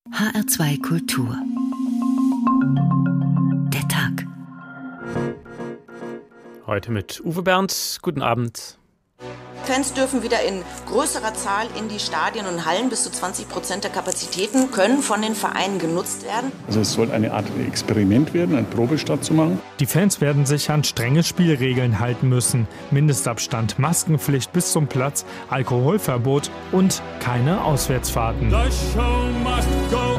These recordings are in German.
HR2 Kultur. Der Tag. Heute mit Uwe Bernd. Guten Abend. Fans dürfen wieder in größerer Zahl in die Stadien und Hallen. Bis zu 20% der Kapazitäten können von den Vereinen genutzt werden. Also es soll eine Art Experiment werden, einen Probestart zu machen. Die Fans werden sich an strenge Spielregeln halten müssen. Mindestabstand, Maskenpflicht bis zum Platz, Alkoholverbot und keine Auswärtsfahrten. The show must go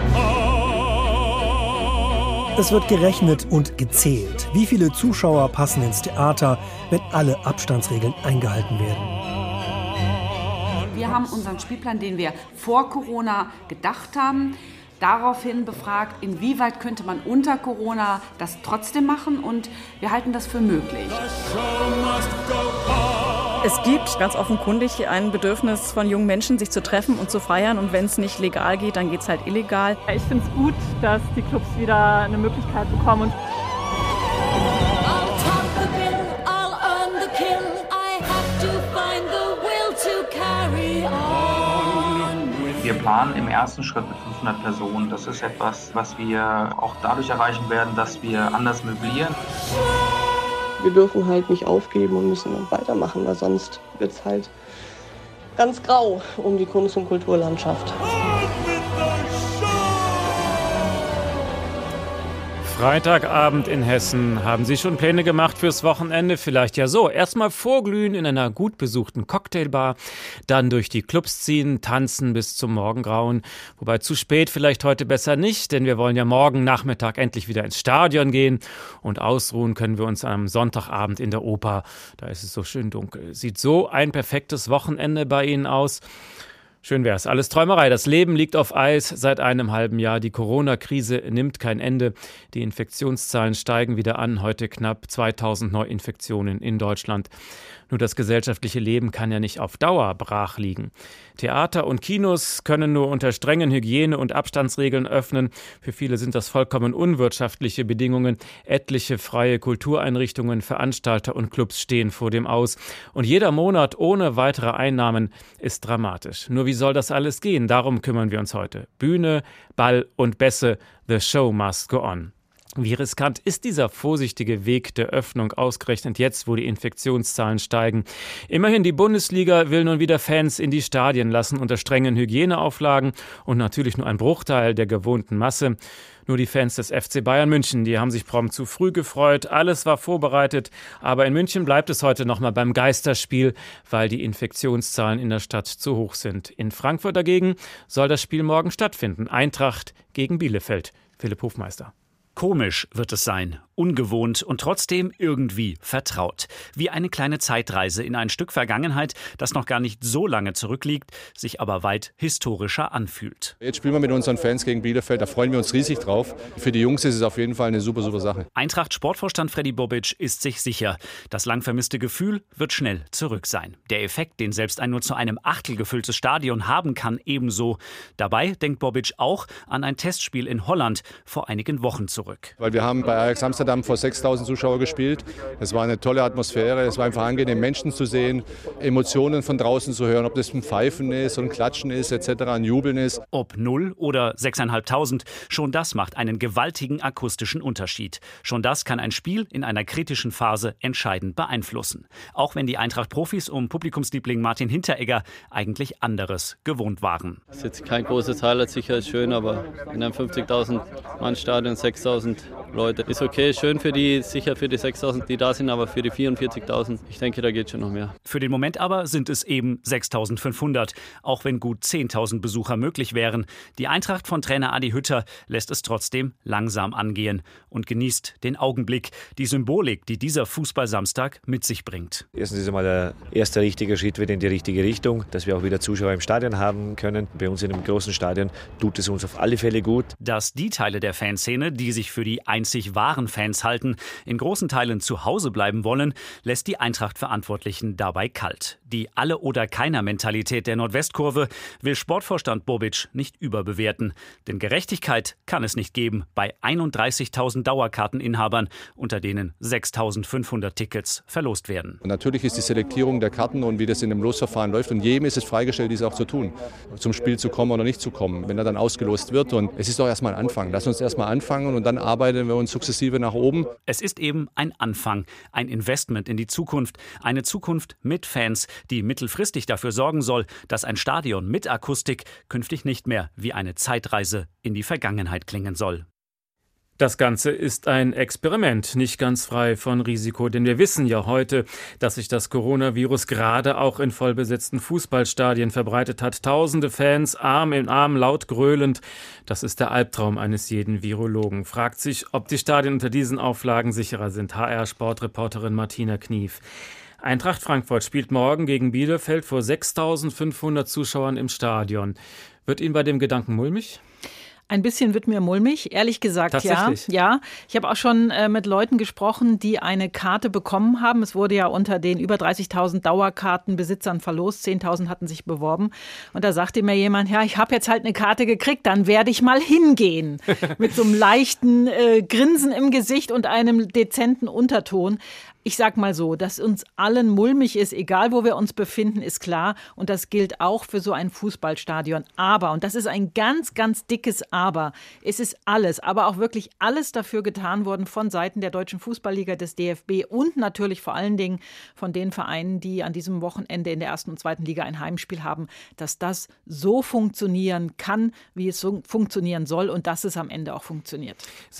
on. Es wird gerechnet und gezählt. Wie viele Zuschauer passen ins Theater, wenn alle Abstandsregeln eingehalten werden? Wir haben unseren Spielplan, den wir vor Corona gedacht haben, daraufhin befragt, inwieweit könnte man unter Corona das trotzdem machen, und wir halten das für möglich. Es gibt ganz offenkundig ein Bedürfnis von jungen Menschen, sich zu treffen und zu feiern, und wenn es nicht legal geht, dann geht es halt illegal. Ich finde es gut, dass die Clubs wieder eine Möglichkeit bekommen. Wir planen im ersten Schritt mit 500 Personen. Das ist etwas, was wir auch dadurch erreichen werden, dass wir anders möblieren. Wir dürfen halt nicht aufgeben und müssen dann weitermachen, weil sonst wird es halt ganz grau um die Kunst- und Kulturlandschaft. Freitagabend in Hessen. Haben Sie schon Pläne gemacht fürs Wochenende? Vielleicht ja so. Erstmal vorglühen in einer gut besuchten Cocktailbar, dann durch die Clubs ziehen, tanzen bis zum Morgengrauen. Wobei zu spät vielleicht heute besser nicht, denn wir wollen ja morgen Nachmittag endlich wieder ins Stadion gehen. Und ausruhen können wir uns am Sonntagabend in der Oper. Da ist es so schön dunkel. Sieht so ein perfektes Wochenende bei Ihnen aus? Schön wär's. Alles Träumerei. Das Leben liegt auf Eis seit einem halben Jahr. Die Corona-Krise nimmt kein Ende. Die Infektionszahlen steigen wieder an. Heute knapp 2000 Neuinfektionen in Deutschland. Nur das gesellschaftliche Leben kann ja nicht auf Dauer brach liegen. Theater und Kinos können nur unter strengen Hygiene- und Abstandsregeln öffnen. Für viele sind das vollkommen unwirtschaftliche Bedingungen. Etliche freie Kultureinrichtungen, Veranstalter und Clubs stehen vor dem Aus. Und jeder Monat ohne weitere Einnahmen ist dramatisch. Nur wie soll das alles gehen? Darum kümmern wir uns heute. Bühne, Ball und Bässe. The show must go on. Wie riskant ist dieser vorsichtige Weg der Öffnung ausgerechnet jetzt, wo die Infektionszahlen steigen? Immerhin, die Bundesliga will nun wieder Fans in die Stadien lassen unter strengen Hygieneauflagen und natürlich nur ein Bruchteil der gewohnten Masse. Nur die Fans des FC Bayern München, die haben sich prompt zu früh gefreut. Alles war vorbereitet, aber in München bleibt es heute nochmal beim Geisterspiel, weil die Infektionszahlen in der Stadt zu hoch sind. In Frankfurt dagegen soll das Spiel morgen stattfinden. Eintracht gegen Bielefeld. Philipp Hofmeister. Komisch wird es sein, ungewohnt und trotzdem irgendwie vertraut. Wie eine kleine Zeitreise in ein Stück Vergangenheit, das noch gar nicht so lange zurückliegt, sich aber weit historischer anfühlt. Jetzt spielen wir mit unseren Fans gegen Bielefeld, da freuen wir uns riesig drauf. Für die Jungs ist es auf jeden Fall eine super Sache. Eintracht-Sportvorstand Freddy Bobic ist sich sicher, das lang vermisste Gefühl wird schnell zurück sein. Der Effekt, den selbst ein nur zu einem Achtel gefülltes Stadion haben kann, ebenso. Dabei denkt Bobic auch an ein Testspiel in Holland vor einigen Wochen zurück. Weil wir haben bei Ajax Amsterdam vor 6.000 Zuschauern gespielt. Es war eine tolle Atmosphäre, es war einfach angenehm, Menschen zu sehen, Emotionen von draußen zu hören, ob das ein Pfeifen ist, ein Klatschen ist, etc., ein Jubeln ist. Ob 0 oder 6.500, schon das macht einen gewaltigen akustischen Unterschied. Schon das kann ein Spiel in einer kritischen Phase entscheidend beeinflussen. Auch wenn die Eintracht-Profis um Publikumsliebling Martin Hinteregger eigentlich anderes gewohnt waren. Das ist jetzt kein großes Highlight, sicher ist schön, aber in einem 50.000 Mann Stadion 6.000 Leute ist okay, schön für die, sicher für die 6.000, die da sind, aber für die 44.000, ich denke, da geht schon noch mehr. Für den Moment aber sind es eben 6.500, auch wenn gut 10.000 Besucher möglich wären. Die Eintracht von Trainer Adi Hütter lässt es trotzdem langsam angehen und genießt den Augenblick, die Symbolik, die dieser Fußballsamstag mit sich bringt. Erstens ist einmal der erste richtige Schritt wieder in die richtige Richtung, dass wir auch wieder Zuschauer im Stadion haben können. Bei uns in einem großen Stadion tut es uns auf alle Fälle gut. Dass die Teile der Fanszene, die sich für die einzig wahren Fans halten, in großen Teilen zu Hause bleiben wollen, lässt die Eintracht-Verantwortlichen dabei kalt. Die Alle-oder-Keiner-Mentalität der Nordwestkurve will Sportvorstand Bobic nicht überbewerten. Denn Gerechtigkeit kann es nicht geben bei 31.000 Dauerkarteninhabern, unter denen 6.500 Tickets verlost werden. Und natürlich ist die Selektierung der Karten und wie das in dem Losverfahren läuft. Und jedem ist es freigestellt, dies auch zu tun, zum Spiel zu kommen oder nicht zu kommen, wenn er dann ausgelost wird. Und es ist doch erstmal ein Anfang. Lass uns erstmal anfangen und dann arbeiten wir uns sukzessive nach oben. Es ist eben ein Anfang, ein Investment in die Zukunft. Eine Zukunft mit Fans, die mittelfristig dafür sorgen soll, dass ein Stadion mit Akustik künftig nicht mehr wie eine Zeitreise in die Vergangenheit klingen soll. Das Ganze ist ein Experiment, nicht ganz frei von Risiko, denn wir wissen ja heute, dass sich das Coronavirus gerade auch in vollbesetzten Fußballstadien verbreitet hat. Tausende Fans, Arm in Arm, laut gröhlend. Das ist der Albtraum eines jeden Virologen. Fragt sich, ob die Stadien unter diesen Auflagen sicherer sind. HR-Sportreporterin Martina Knief. Eintracht Frankfurt spielt morgen gegen Bielefeld vor 6.500 Zuschauern im Stadion. Wird Ihnen bei dem Gedanken mulmig? Ein bisschen wird mir mulmig, ehrlich gesagt, Tatsächlich? Ja. Ich habe auch schon mit Leuten gesprochen, die eine Karte bekommen haben. Es wurde ja unter den über 30.000 Dauerkartenbesitzern verlost. 10.000 hatten sich beworben. Und da sagte mir jemand, ja, ich habe jetzt halt eine Karte gekriegt, dann werde ich mal hingehen. Mit so einem leichten Grinsen im Gesicht und einem dezenten Unterton. Ich sag mal so, dass uns allen mulmig ist, egal wo wir uns befinden, ist klar. Und das gilt auch für so ein Fußballstadion. Aber, und das ist ein ganz, ganz dickes Aber, es ist alles, aber auch wirklich alles dafür getan worden von Seiten der Deutschen Fußballliga, des DFB und natürlich vor allen Dingen von den Vereinen, die an diesem Wochenende in der 1. und 2. Liga ein Heimspiel haben, dass das so funktionieren kann, wie es so funktionieren soll und dass es am Ende auch funktioniert.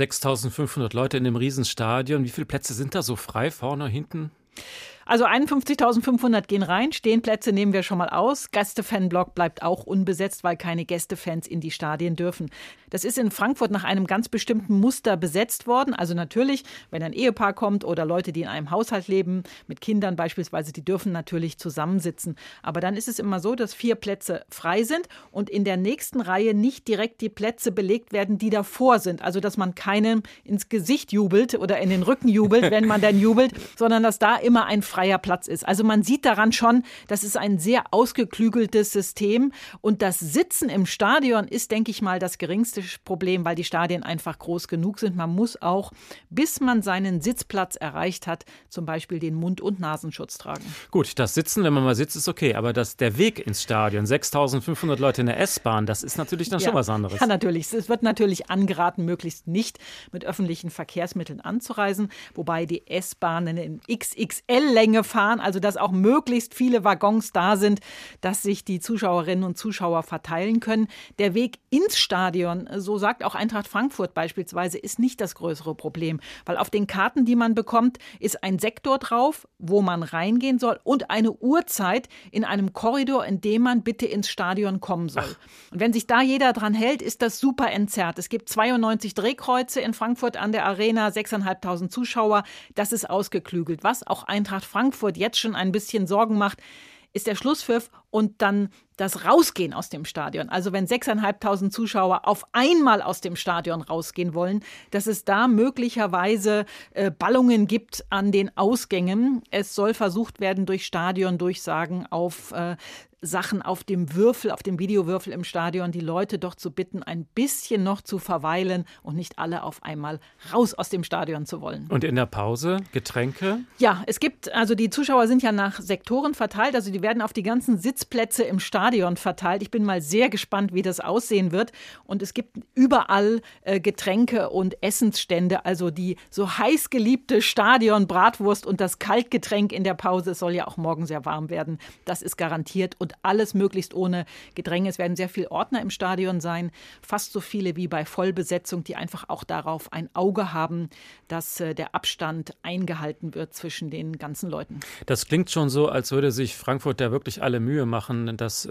6.500 Leute in dem Riesenstadion. Wie viele Plätze sind da so frei vorne, hinten? Also 51.500 gehen rein, Stehenplätze nehmen wir schon mal aus. Gästefanblock bleibt auch unbesetzt, weil keine Gästefans in die Stadien dürfen. Das ist in Frankfurt nach einem ganz bestimmten Muster besetzt worden. Also natürlich, wenn ein Ehepaar kommt oder Leute, die in einem Haushalt leben, mit Kindern beispielsweise, die dürfen natürlich zusammensitzen. Aber dann ist es immer so, dass 4 Plätze frei sind und in der nächsten Reihe nicht direkt die Plätze belegt werden, die davor sind. Also dass man keinem ins Gesicht jubelt oder in den Rücken jubelt, wenn man dann jubelt, sondern dass da immer ein freier Platz ist. Also man sieht daran schon, das ist ein sehr ausgeklügeltes System und das Sitzen im Stadion ist, denke ich mal, das geringste Problem, weil die Stadien einfach groß genug sind. Man muss auch, bis man seinen Sitzplatz erreicht hat, zum Beispiel den Mund- und Nasenschutz tragen. Gut, das Sitzen, wenn man mal sitzt, ist okay, aber der Weg ins Stadion, 6.500 Leute in der S-Bahn, das ist natürlich dann schon was anderes. Ja, natürlich. Es wird natürlich angeraten, möglichst nicht mit öffentlichen Verkehrsmitteln anzureisen, wobei die S-Bahnen in XXL-Länge fahren, also dass auch möglichst viele Waggons da sind, dass sich die Zuschauerinnen und Zuschauer verteilen können. Der Weg ins Stadion, so sagt auch Eintracht Frankfurt beispielsweise, ist nicht das größere Problem, weil auf den Karten, die man bekommt, ist ein Sektor drauf, wo man reingehen soll und eine Uhrzeit in einem Korridor, in dem man bitte ins Stadion kommen soll. Und wenn sich da jeder dran hält, ist das super entzerrt. Es gibt 92 Drehkreuze in Frankfurt an der Arena, 6.500 Zuschauer. Das ist ausgeklügelt. Was auch Eintracht Frankfurt jetzt schon ein bisschen Sorgen macht, ist der Schlusspfiff und dann das Rausgehen aus dem Stadion. Also wenn 6.500 Zuschauer auf einmal aus dem Stadion rausgehen wollen, dass es da möglicherweise Ballungen gibt an den Ausgängen. Es soll versucht werden, durch Stadiondurchsagen auf Sachen auf dem Würfel, auf dem Videowürfel im Stadion, die Leute doch zu bitten, ein bisschen noch zu verweilen und nicht alle auf einmal raus aus dem Stadion zu wollen. Und in der Pause Getränke? Ja, es gibt, also die Zuschauer sind ja nach Sektoren verteilt, also die werden auf die ganzen Sitzplätze im Stadion verteilt. Ich bin mal sehr gespannt, wie das aussehen wird. Und es gibt überall Getränke und Essensstände, also die so heiß geliebte Stadion-Bratwurst und das Kaltgetränk in der Pause. Es soll ja auch morgen sehr warm werden. Das ist garantiert und alles möglichst ohne Gedränge. Es werden sehr viele Ordner im Stadion sein, fast so viele wie bei Vollbesetzung, die einfach auch darauf ein Auge haben, dass der Abstand eingehalten wird zwischen den ganzen Leuten. Das klingt schon so, als würde sich Frankfurt da wirklich alle Mühe machen, das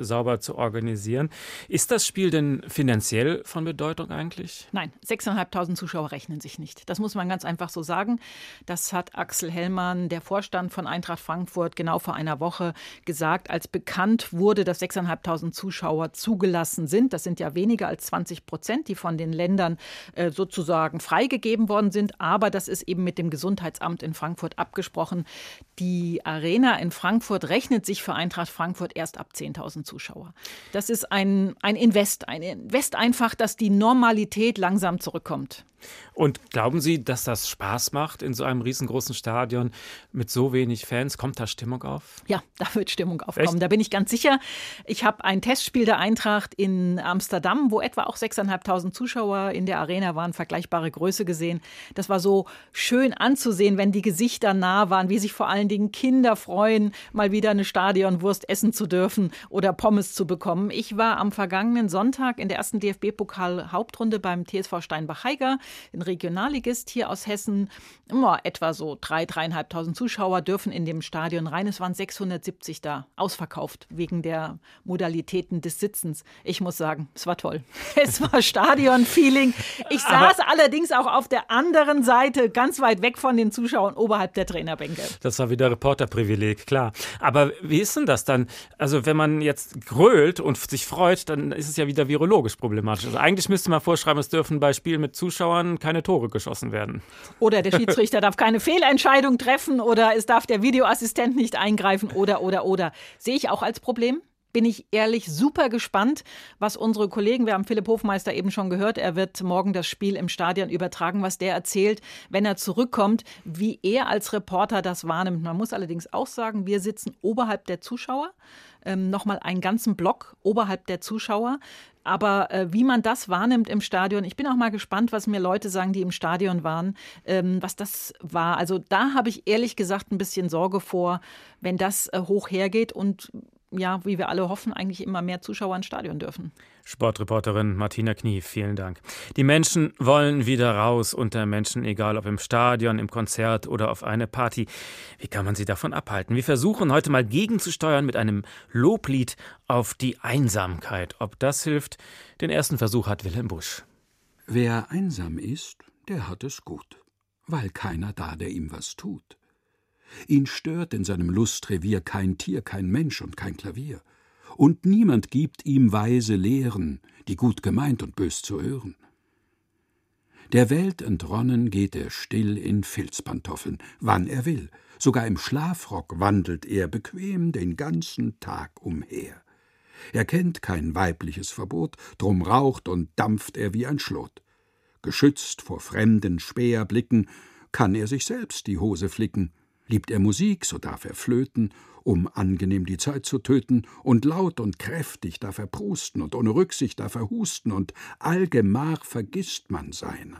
sauber zu organisieren. Ist das Spiel denn finanziell von Bedeutung eigentlich? Nein, 6.500 Zuschauer rechnen sich nicht. Das muss man ganz einfach so sagen. Das hat Axel Hellmann, der Vorstand von Eintracht Frankfurt, genau vor einer Woche gesagt, als bekannt wurde, dass 6.500 Zuschauer zugelassen sind. Das sind ja weniger als 20%, die von den Ländern sozusagen freigegeben worden sind. Aber das ist eben mit dem Gesundheitsamt in Frankfurt abgesprochen. Die Arena in Frankfurt rechnet sich für Eintracht Frankfurt erst ab 10.000 Zuschauer. Das ist ein Invest einfach, dass die Normalität langsam zurückkommt. Und glauben Sie, dass das Spaß macht in so einem riesengroßen Stadion mit so wenig Fans? Kommt da Stimmung auf? Ja, da wird Stimmung aufkommen. Echt? Da bin ich ganz sicher. Ich habe ein Testspiel der Eintracht in Amsterdam, wo etwa auch 6.500 Zuschauer in der Arena waren, vergleichbare Größe gesehen. Das war so schön anzusehen, wenn die Gesichter nah waren, wie sich vor allen Dingen Kinder freuen, mal wieder eine Stadionwurst essen zu dürfen oder Pommes zu bekommen. Ich war am vergangenen Sonntag in der ersten DFB-Pokal-Hauptrunde beim TSV Steinbach-Heiger, ein Regionalligist hier aus Hessen. Etwa so 3.500 Zuschauer dürfen in dem Stadion rein. Es waren 670 da, ausverkauft wegen der Modalitäten des Sitzens. Ich muss sagen, es war toll. Es war Stadion-Feeling. Ich saß allerdings auch auf der anderen Seite, ganz weit weg von den Zuschauern, oberhalb der Trainerbänke. Das war wieder Reporterprivileg, klar. Aber wie ist denn das dann? Also wenn man jetzt grölt und sich freut, dann ist es ja wieder virologisch problematisch. Also eigentlich müsste man vorschreiben, es dürfen bei Spielen mit Zuschauern keine Tore geschossen werden. Oder der Schiedsrichter darf keine Fehlentscheidung treffen oder es darf der Videoassistent nicht eingreifen oder. Sehe ich auch als Problem. Bin ich ehrlich super gespannt, was unsere Kollegen, wir haben Philipp Hofmeister eben schon gehört, er wird morgen das Spiel im Stadion übertragen, was der erzählt, wenn er zurückkommt, wie er als Reporter das wahrnimmt. Man muss allerdings auch sagen, wir sitzen oberhalb der Zuschauer, nochmal einen ganzen Block oberhalb der Zuschauer. Aber wie man das wahrnimmt im Stadion, ich bin auch mal gespannt, was mir Leute sagen, die im Stadion waren, was das war. Also da habe ich ehrlich gesagt ein bisschen Sorge vor, wenn das hoch hergeht und ja, wie wir alle hoffen, eigentlich immer mehr Zuschauer ins Stadion dürfen. Sportreporterin Martina Knief, vielen Dank. Die Menschen wollen wieder raus unter Menschen, egal ob im Stadion, im Konzert oder auf eine Party. Wie kann man sie davon abhalten? Wir versuchen heute mal gegenzusteuern mit einem Loblied auf die Einsamkeit. Ob das hilft? Den ersten Versuch hat Wilhelm Busch. Wer einsam ist, der hat es gut, weil keiner da, der ihm was tut. Ihn stört in seinem Lustrevier kein Tier, kein Mensch und kein Klavier. Und niemand gibt ihm weise Lehren, die gut gemeint und bös zu hören. Der Welt entronnen geht er still in Filzpantoffeln, wann er will. Sogar im Schlafrock wandelt er bequem den ganzen Tag umher. Er kennt kein weibliches Verbot, drum raucht und dampft er wie ein Schlot. Geschützt vor fremden Späherblicken kann er sich selbst die Hose flicken. Liebt er Musik, so darf er flöten, um angenehm die Zeit zu töten, und laut und kräftig darf er prusten, und ohne Rücksicht darf er husten, und allgemach vergisst man seiner.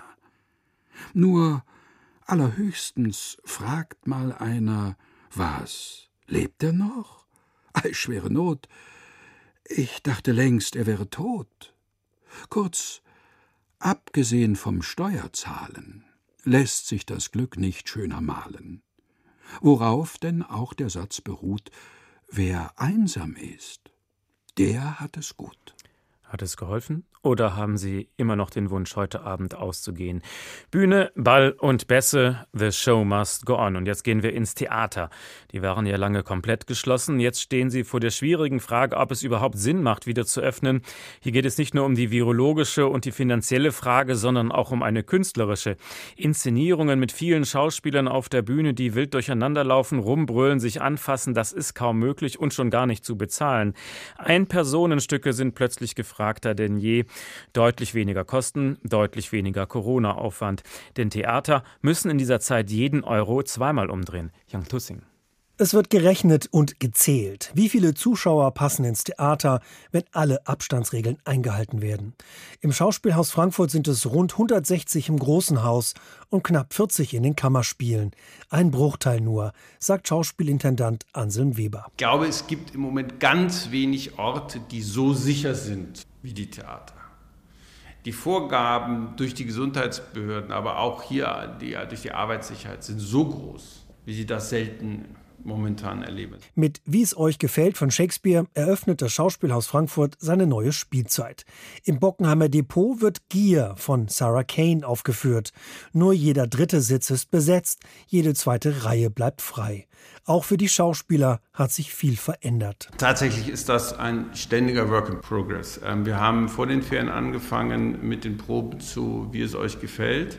Nur allerhöchstens fragt mal einer, was, lebt er noch? Ei, schwere Not, ich dachte längst, er wäre tot. Kurz, abgesehen vom Steuerzahlen, lässt sich das Glück nicht schöner malen. Worauf denn auch der Satz beruht, wer einsam ist, der hat es gut. Hat es geholfen? Oder haben Sie immer noch den Wunsch, heute Abend auszugehen? Bühne, Ball und Bässe, the show must go on. Und jetzt gehen wir ins Theater. Die waren ja lange komplett geschlossen. Jetzt stehen Sie vor der schwierigen Frage, ob es überhaupt Sinn macht, wieder zu öffnen. Hier geht es nicht nur um die virologische und die finanzielle Frage, sondern auch um eine künstlerische. Inszenierungen mit vielen Schauspielern auf der Bühne, die wild durcheinanderlaufen, rumbrüllen, sich anfassen, das ist kaum möglich und schon gar nicht zu bezahlen. Ein-Personenstücke sind plötzlich gefragter denn je. Deutlich weniger Kosten, deutlich weniger Corona-Aufwand. Denn Theater müssen in dieser Zeit jeden Euro zweimal umdrehen. Jan Tussing. Es wird gerechnet und gezählt. Wie viele Zuschauer passen ins Theater, wenn alle Abstandsregeln eingehalten werden? Im Schauspielhaus Frankfurt sind es rund 160 im Großen Haus und knapp 40 in den Kammerspielen. Ein Bruchteil nur, sagt Schauspielintendant Anselm Weber. Ich glaube, es gibt im Moment ganz wenig Orte, die so sicher sind wie die Theater. Die Vorgaben durch die Gesundheitsbehörden, aber auch hier durch die Arbeitssicherheit sind so groß, wie sie das selten momentan erlebe. Mit Wie es euch gefällt von Shakespeare eröffnet das Schauspielhaus Frankfurt seine neue Spielzeit. Im Bockenheimer Depot wird Gier von Sarah Kane aufgeführt. Nur jeder dritte Sitz ist besetzt, jede zweite Reihe bleibt frei. Auch für die Schauspieler hat sich viel verändert. Tatsächlich ist das ein ständiger Work in Progress. Wir haben vor den Ferien angefangen mit den Proben zu Wie es euch gefällt.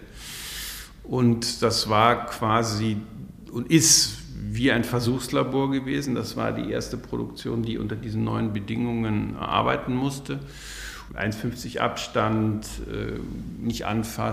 Und das war quasi und ist wie ein Versuchslabor gewesen. Das war die erste Produktion, die unter diesen neuen Bedingungen arbeiten musste. 1,50 Abstand, nicht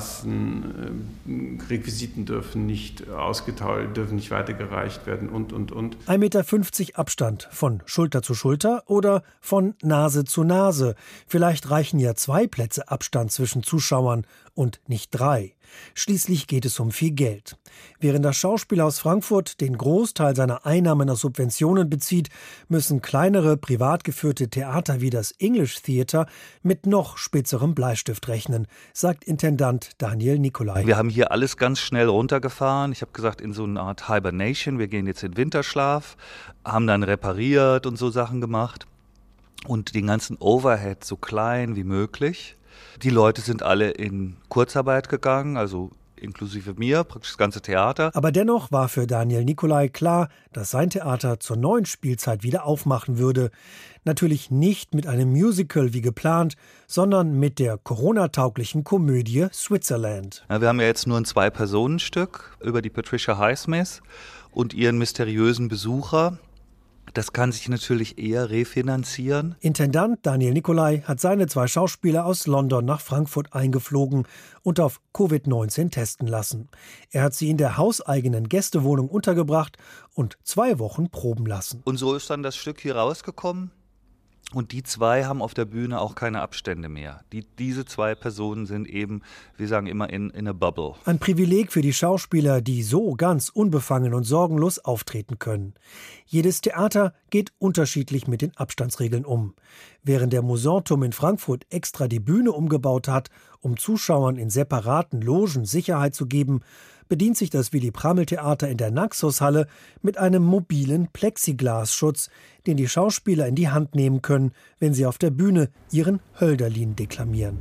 anfassen, Requisiten dürfen nicht ausgetauscht, dürfen nicht weitergereicht werden und. 1,50 Meter Abstand von Schulter zu Schulter oder von Nase zu Nase. Vielleicht reichen ja 2 Plätze Abstand zwischen Zuschauern und nicht 3. Schließlich geht es um viel Geld. Während das Schauspielhaus Frankfurt den Großteil seiner Einnahmen aus Subventionen bezieht, müssen kleinere, privat geführte Theater wie das English Theatre mit noch spitzerem Bleistift rechnen, sagt Intendant Daniel Nicolai. Wir haben hier alles ganz schnell runtergefahren. Ich habe gesagt, in so eine Art Hibernation. Wir gehen jetzt in Winterschlaf, haben dann repariert und so Sachen gemacht. Und den ganzen Overhead so klein wie möglich. Die Leute sind alle in Kurzarbeit gegangen, also inklusive mir, praktisch das ganze Theater. Aber dennoch war für Daniel Nicolai klar, dass sein Theater zur neuen Spielzeit wieder aufmachen würde. Natürlich nicht mit einem Musical wie geplant, sondern mit der Corona-tauglichen Komödie Switzerland. Ja, wir haben ja jetzt nur ein 2-Personen-Stück über die Patricia Highsmith und ihren mysteriösen Besucher. Das kann sich natürlich eher refinanzieren. Intendant Daniel Nicolai hat seine 2 Schauspieler aus London nach Frankfurt eingeflogen und auf Covid-19 testen lassen. Er hat sie in der hauseigenen Gästewohnung untergebracht und 2 Wochen proben lassen. Und so ist dann das Stück hier rausgekommen. Und die 2 haben auf der Bühne auch keine Abstände mehr. Diese 2 Personen sind eben, wir sagen immer, in a bubble. Ein Privileg für die Schauspieler, die so ganz unbefangen und sorgenlos auftreten können. Jedes Theater geht unterschiedlich mit den Abstandsregeln um. Während der Musanturm in Frankfurt extra die Bühne umgebaut hat, um Zuschauern in separaten Logen Sicherheit zu geben, bedient sich das Willy-Pramel-Theater in der Naxos-Halle mit einem mobilen Plexiglasschutz, den die Schauspieler in die Hand nehmen können, wenn sie auf der Bühne ihren Hölderlin deklamieren.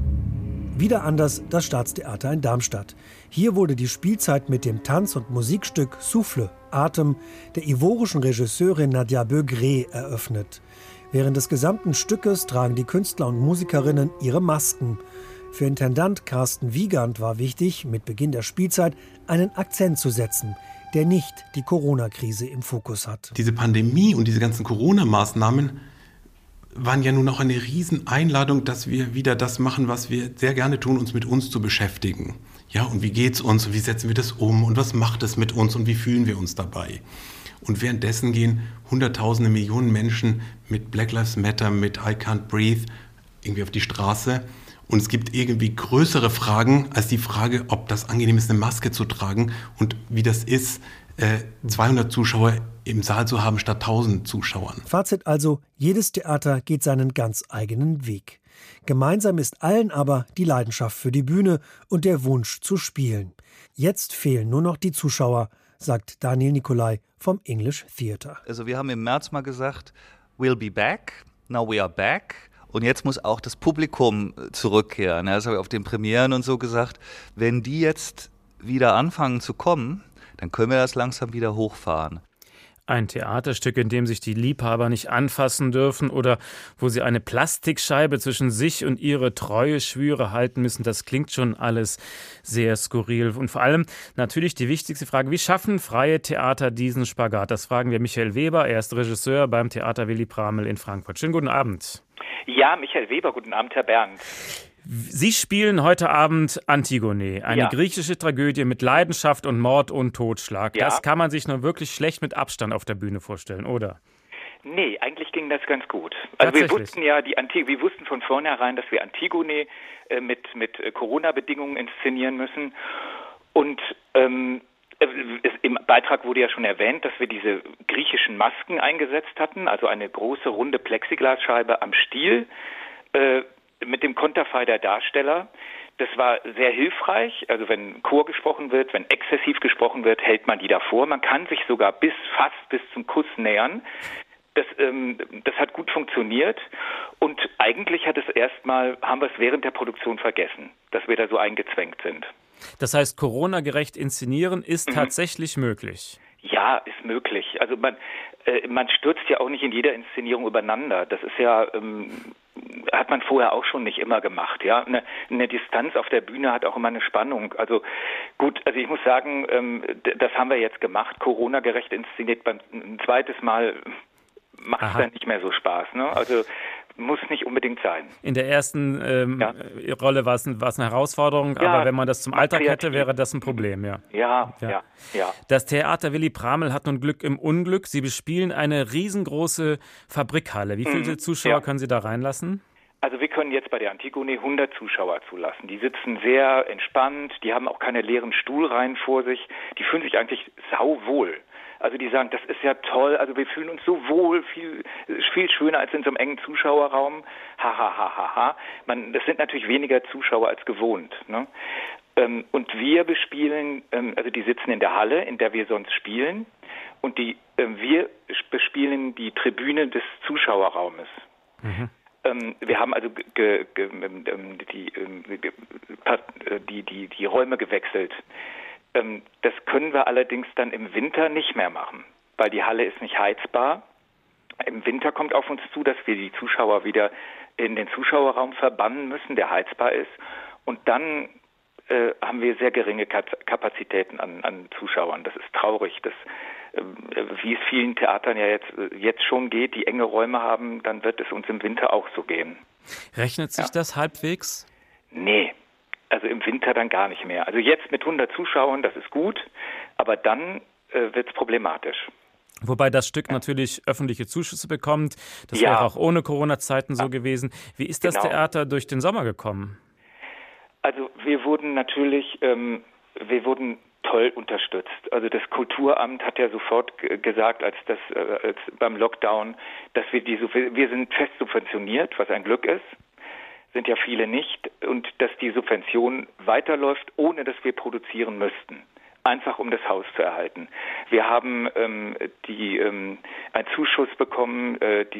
Wieder anders das Staatstheater in Darmstadt. Hier wurde die Spielzeit mit dem Tanz- und Musikstück Souffle, Atem, der ivorischen Regisseurin Nadia Beugré eröffnet. Während des gesamten Stückes tragen die Künstler und Musikerinnen ihre Masken. Für Intendant Carsten Wiegand war wichtig, mit Beginn der Spielzeit einen Akzent zu setzen, der nicht die Corona-Krise im Fokus hat. Diese Pandemie und diese ganzen Corona-Maßnahmen waren ja nun auch eine Rieseneinladung, dass wir wieder das machen, was wir sehr gerne tun, uns mit uns zu beschäftigen. Ja, und wie geht's uns und wie setzen wir das um und was macht es mit uns und wie fühlen wir uns dabei? Und währenddessen gehen Hunderttausende, Millionen Menschen mit Black Lives Matter, mit I Can't Breathe irgendwie auf die Straße. Und es gibt irgendwie größere Fragen als die Frage, ob das angenehm ist, eine Maske zu tragen und wie das ist, 200 Zuschauer im Saal zu haben statt 1000 Zuschauern. Fazit also, jedes Theater geht seinen ganz eigenen Weg. Gemeinsam ist allen aber die Leidenschaft für die Bühne und der Wunsch zu spielen. Jetzt fehlen nur noch die Zuschauer, sagt Daniel Nicolai vom English Theatre. Also wir haben im März mal gesagt, we'll be back, now we are back. Und jetzt muss auch das Publikum zurückkehren. Das habe ich auf den Premieren und so gesagt. Wenn die jetzt wieder anfangen zu kommen, dann können wir das langsam wieder hochfahren. Ein Theaterstück, in dem sich die Liebhaber nicht anfassen dürfen oder wo sie eine Plastikscheibe zwischen sich und ihre Treueschwüre halten müssen, das klingt schon alles sehr skurril. Und vor allem natürlich die wichtigste Frage, wie schaffen freie Theater diesen Spagat? Das fragen wir Michael Weber, er ist Regisseur beim Theater Willy-Pramel in Frankfurt. Schönen guten Abend. Ja, Michael Weber, guten Abend, Herr Bernd. Sie spielen heute Abend Antigone, eine griechische Tragödie mit Leidenschaft und Mord und Totschlag. Ja. Das kann man sich nur wirklich schlecht mit Abstand auf der Bühne vorstellen, oder? Nee, eigentlich ging das ganz gut. Also wir wussten ja, wir wussten von vornherein, dass wir Antigone mit Corona-Bedingungen inszenieren müssen. Und im Beitrag wurde ja schon erwähnt, dass wir diese griechischen Masken eingesetzt hatten, also eine große runde Plexiglasscheibe am Stiel mit dem Konterfei der Darsteller, Das war sehr hilfreich. Also wenn Chor gesprochen wird, wenn exzessiv gesprochen wird, hält man die davor. Man kann sich sogar fast bis zum Kuss nähern. Das hat gut funktioniert. Und eigentlich haben wir es während der Produktion vergessen, dass wir da so eingezwängt sind. Das heißt, Corona-gerecht inszenieren ist tatsächlich möglich. Ja, ist möglich. Also man stürzt ja auch nicht in jeder Inszenierung übereinander. Das ist ja, hat man vorher auch schon nicht immer gemacht. Ja, eine Distanz auf der Bühne hat auch immer eine Spannung. Also gut, also ich muss sagen, das haben wir jetzt gemacht, Corona-gerecht inszeniert. Beim zweites Mal macht es dann nicht mehr so Spaß. Ne? Also muss nicht unbedingt sein. In der ersten Rolle war es eine Herausforderung, aber wenn man das zum Alltag hätte, wäre das ein Problem, Ja. Das Theater Willy Pramel hat nun Glück im Unglück. Sie bespielen eine riesengroße Fabrikhalle. Wie viele Zuschauer können Sie da reinlassen? Also wir können jetzt bei der Antigone 100 Zuschauer zulassen. Die sitzen sehr entspannt, die haben auch keine leeren Stuhlreihen vor sich. Die fühlen sich eigentlich sauwohl. Also die sagen, das ist ja toll, also wir fühlen uns so wohl, viel schöner als in so einem engen Zuschauerraum. Das sind natürlich weniger Zuschauer als gewohnt. Ne? Und wir bespielen, also die sitzen in der Halle, in der wir sonst spielen. Und wir bespielen die Tribüne des Zuschauerraumes. Wir haben also die Räume gewechselt. Das können wir allerdings dann im Winter nicht mehr machen, weil die Halle ist nicht heizbar. Im Winter kommt auf uns zu, dass wir die Zuschauer wieder in den Zuschauerraum verbannen müssen, der heizbar ist. Und dann haben wir sehr geringe Kapazitäten an Zuschauern. Das ist traurig. Wie es vielen Theatern ja jetzt schon geht, die enge Räume haben, dann wird es uns im Winter auch so gehen. Rechnet sich das halbwegs? Nee. Also im Winter dann gar nicht mehr. Also jetzt mit 100 Zuschauern, das ist gut, aber dann wird es problematisch. Wobei das Stück natürlich öffentliche Zuschüsse bekommt. Das wäre auch ohne Corona-Zeiten so gewesen. Wie ist das Theater durch den Sommer gekommen? Also wir wurden toll unterstützt. Also das Kulturamt hat ja sofort gesagt, als beim Lockdown, dass wir sind fest subventioniert, was ein Glück ist. Sind ja viele nicht, und dass die Subvention weiterläuft, ohne dass wir produzieren müssten. Einfach um das Haus zu erhalten. Wir haben einen Zuschuss bekommen,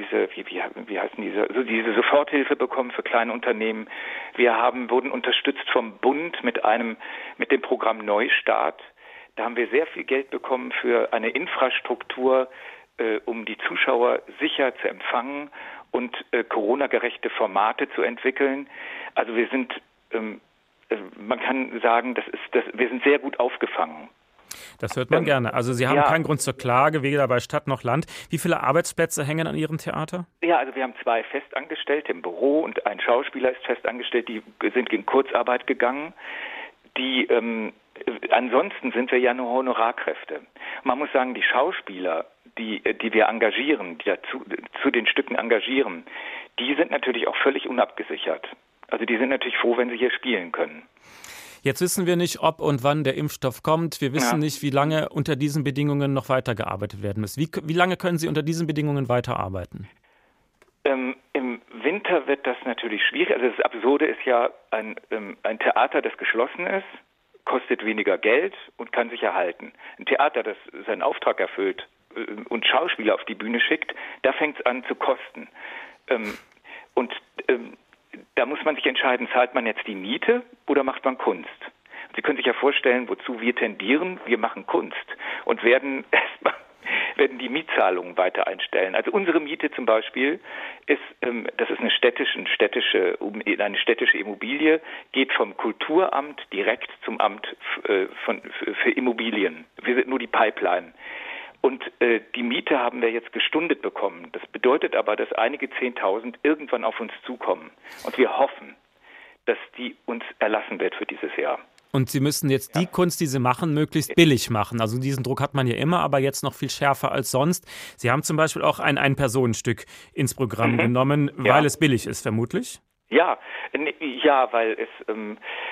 diese Soforthilfe bekommen für kleine Unternehmen. Wir wurden unterstützt vom Bund mit dem Programm Neustart. Da haben wir sehr viel Geld bekommen für eine Infrastruktur, um die Zuschauer sicher zu empfangen und Corona-gerechte Formate zu entwickeln. Also wir sind, man kann sagen, wir sind sehr gut aufgefangen. Das hört man gerne. Also Sie haben keinen Grund zur Klage, weder bei Stadt noch Land. Wie viele Arbeitsplätze hängen an Ihrem Theater? Ja, also wir haben 2 Festangestellte im Büro und ein Schauspieler ist festangestellt. Die sind in Kurzarbeit gegangen. Ansonsten sind wir ja nur Honorarkräfte. Man muss sagen, die Schauspieler, die wir engagieren, die zu den Stücken engagieren, die sind natürlich auch völlig unabgesichert. Also die sind natürlich froh, wenn sie hier spielen können. Jetzt wissen wir nicht, ob und wann der Impfstoff kommt. Wir wissen nicht, wie lange unter diesen Bedingungen noch weitergearbeitet werden muss. Wie lange können Sie unter diesen Bedingungen weiterarbeiten? Im Winter wird das natürlich schwierig. Also das Absurde ist ja, ein Theater, das geschlossen ist, kostet weniger Geld und kann sich erhalten. Ein Theater, das seinen Auftrag erfüllt und Schauspieler auf die Bühne schickt, da fängt es an zu kosten. Da muss man sich entscheiden, zahlt man jetzt die Miete oder macht man Kunst? Sie können sich ja vorstellen, wozu wir tendieren. Wir machen Kunst und werden die Mietzahlungen weiter einstellen. Also unsere Miete zum Beispiel ist, das ist eine städtische Immobilie, geht vom Kulturamt direkt zum Amt für Immobilien. Wir sind nur die Pipeline. Und die Miete haben wir jetzt gestundet bekommen. Das bedeutet aber, dass einige 10.000 irgendwann auf uns zukommen. Und wir hoffen, dass die uns erlassen wird für dieses Jahr. Und Sie müssen jetzt die Kunst, die Sie machen, möglichst billig machen. Also diesen Druck hat man ja immer, aber jetzt noch viel schärfer als sonst. Sie haben zum Beispiel auch ein Ein-Personen-Stück ins Programm genommen, weil es billig ist, vermutlich? Ja, weil es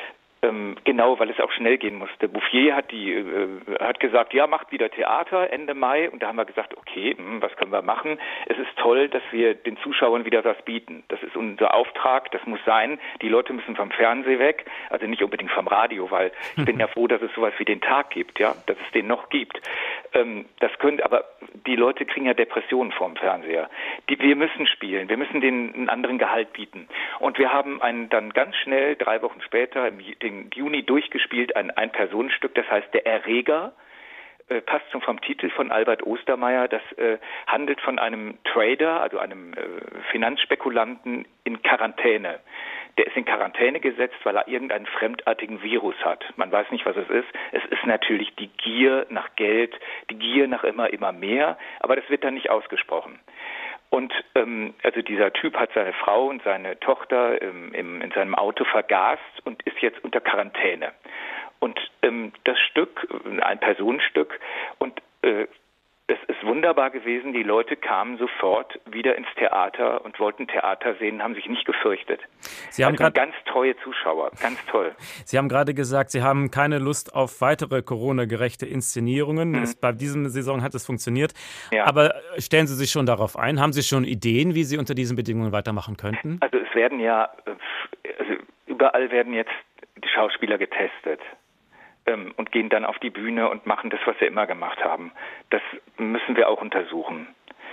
Genau, weil es auch schnell gehen musste. Bouffier hat gesagt, ja, macht wieder Theater Ende Mai. Und da haben wir gesagt, okay, was können wir machen? Es ist toll, dass wir den Zuschauern wieder was bieten. Das ist unser Auftrag, das muss sein. Die Leute müssen vom Fernsehen weg, also nicht unbedingt vom Radio, weil ich bin ja froh, dass es sowas wie den Tag gibt, ja, dass es den noch gibt. Aber die Leute kriegen ja Depressionen vorm Fernseher. Wir müssen spielen, wir müssen denen einen anderen Gehalt bieten. Und wir haben dann ganz schnell, 3 Wochen später, im Juni durchgespielt, ein Ein-Personen-Stück, das heißt Der Erreger, passt vom Titel von Albert Ostermeier. Das handelt von einem Trader, also einem Finanzspekulanten in Quarantäne. Der ist in Quarantäne gesetzt, weil er irgendeinen fremdartigen Virus hat. Man weiß nicht, was es ist. Es ist natürlich die Gier nach Geld, die Gier nach immer mehr, aber das wird dann nicht ausgesprochen. Und also dieser Typ hat seine Frau und seine Tochter in seinem Auto vergast und ist jetzt unter Quarantäne. Und das Stück, ein Personenstück, und es ist wunderbar gewesen. Die Leute kamen sofort wieder ins Theater und wollten Theater sehen, haben sich nicht gefürchtet. Sie haben ganz treue Zuschauer, ganz toll. Sie haben gerade gesagt, Sie haben keine Lust auf weitere Corona-gerechte Inszenierungen. Bei dieser Saison hat es funktioniert. Ja. Aber stellen Sie sich schon darauf ein? Haben Sie schon Ideen, wie Sie unter diesen Bedingungen weitermachen könnten? Also es werden überall werden jetzt die Schauspieler getestet. Und gehen dann auf die Bühne und machen das, was sie immer gemacht haben. Das müssen wir auch untersuchen,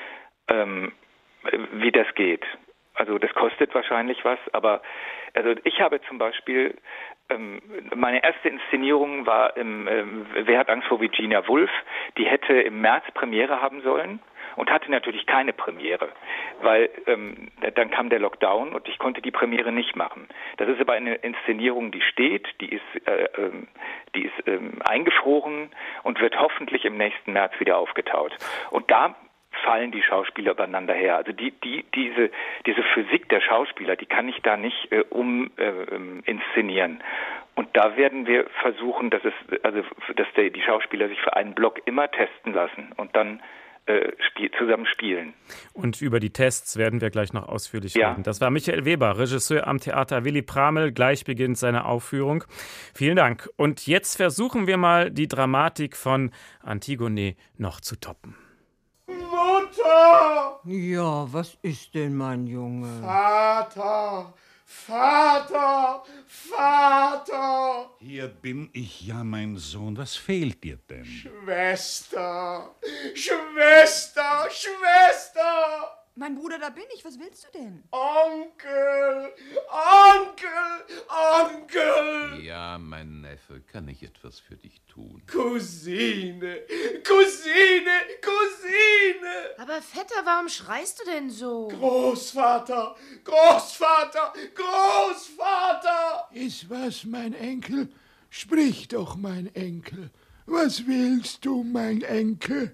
wie das geht. Also das kostet wahrscheinlich was, aber also ich habe zum Beispiel, meine erste Inszenierung war Wer hat Angst vor Virginia Woolf? Die hätte im März Premiere haben sollen. Und hatte natürlich keine Premiere, weil dann kam der Lockdown und ich konnte die Premiere nicht machen. Das ist aber eine Inszenierung, die steht, die ist eingefroren und wird hoffentlich im nächsten März wieder aufgetaut. Und da fallen die Schauspieler übereinander her. Also diese Physik der Schauspieler, die kann ich da nicht inszenieren. Und da werden wir versuchen, dass die Schauspieler sich für einen Block immer testen lassen und dann zusammen spielen. Und über die Tests werden wir gleich noch ausführlich reden. Das war Michael Weber, Regisseur am Theater Willy Pramel. Gleich beginnt seine Aufführung. Vielen Dank. Und jetzt versuchen wir mal, die Dramatik von Antigone noch zu toppen. Mutter! Ja, was ist denn, mein Junge? Vater! Vater! Vater! Hier bin ich ja, mein Sohn. Was fehlt dir denn? Schwester! Schwester! Schwester! Mein Bruder, da bin ich. Was willst du denn? Onkel! Onkel! Onkel! Ja, mein Neffe, kann ich etwas für dich tun? Cousine! Cousine! Cousine! Aber Vetter, warum schreist du denn so? Großvater! Großvater! Großvater! Ist was, mein Enkel? Sprich doch, mein Enkel. Was willst du, mein Enkel?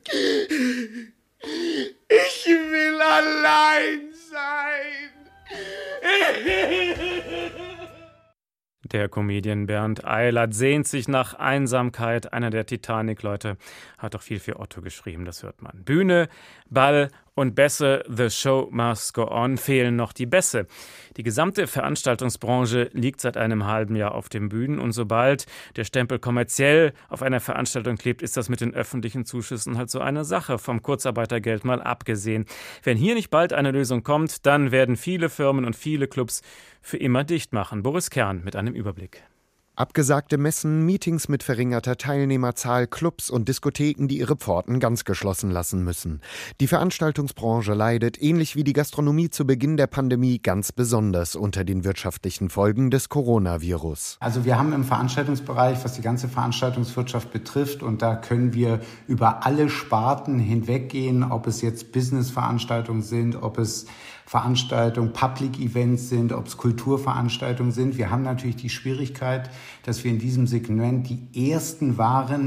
Ich will allein sein. Der Comedian Bernd Eilert sehnt sich nach Einsamkeit. Einer der Titanic-Leute hat doch viel für Otto geschrieben, das hört man. Bühne, Ball und Bässe, the show must go on, fehlen noch die Bässe. Die gesamte Veranstaltungsbranche liegt seit einem halben Jahr auf den Bühnen und sobald der Stempel kommerziell auf einer Veranstaltung klebt, ist das mit den öffentlichen Zuschüssen halt so eine Sache, vom Kurzarbeitergeld mal abgesehen. Wenn hier nicht bald eine Lösung kommt, dann werden viele Firmen und viele Clubs für immer dicht machen. Boris Kern mit einem Überblick. Abgesagte Messen, Meetings mit verringerter Teilnehmerzahl, Clubs und Diskotheken, die ihre Pforten ganz geschlossen lassen müssen. Die Veranstaltungsbranche leidet, ähnlich wie die Gastronomie zu Beginn der Pandemie, ganz besonders unter den wirtschaftlichen Folgen des Coronavirus. Also wir haben im Veranstaltungsbereich, was die ganze Veranstaltungswirtschaft betrifft, und da können wir über alle Sparten hinweggehen, ob es jetzt Business-Veranstaltungen sind, ob es Veranstaltungen, Public-Events sind, ob es Kulturveranstaltungen sind. Wir haben natürlich die Schwierigkeit, dass wir in diesem Segment die Ersten waren,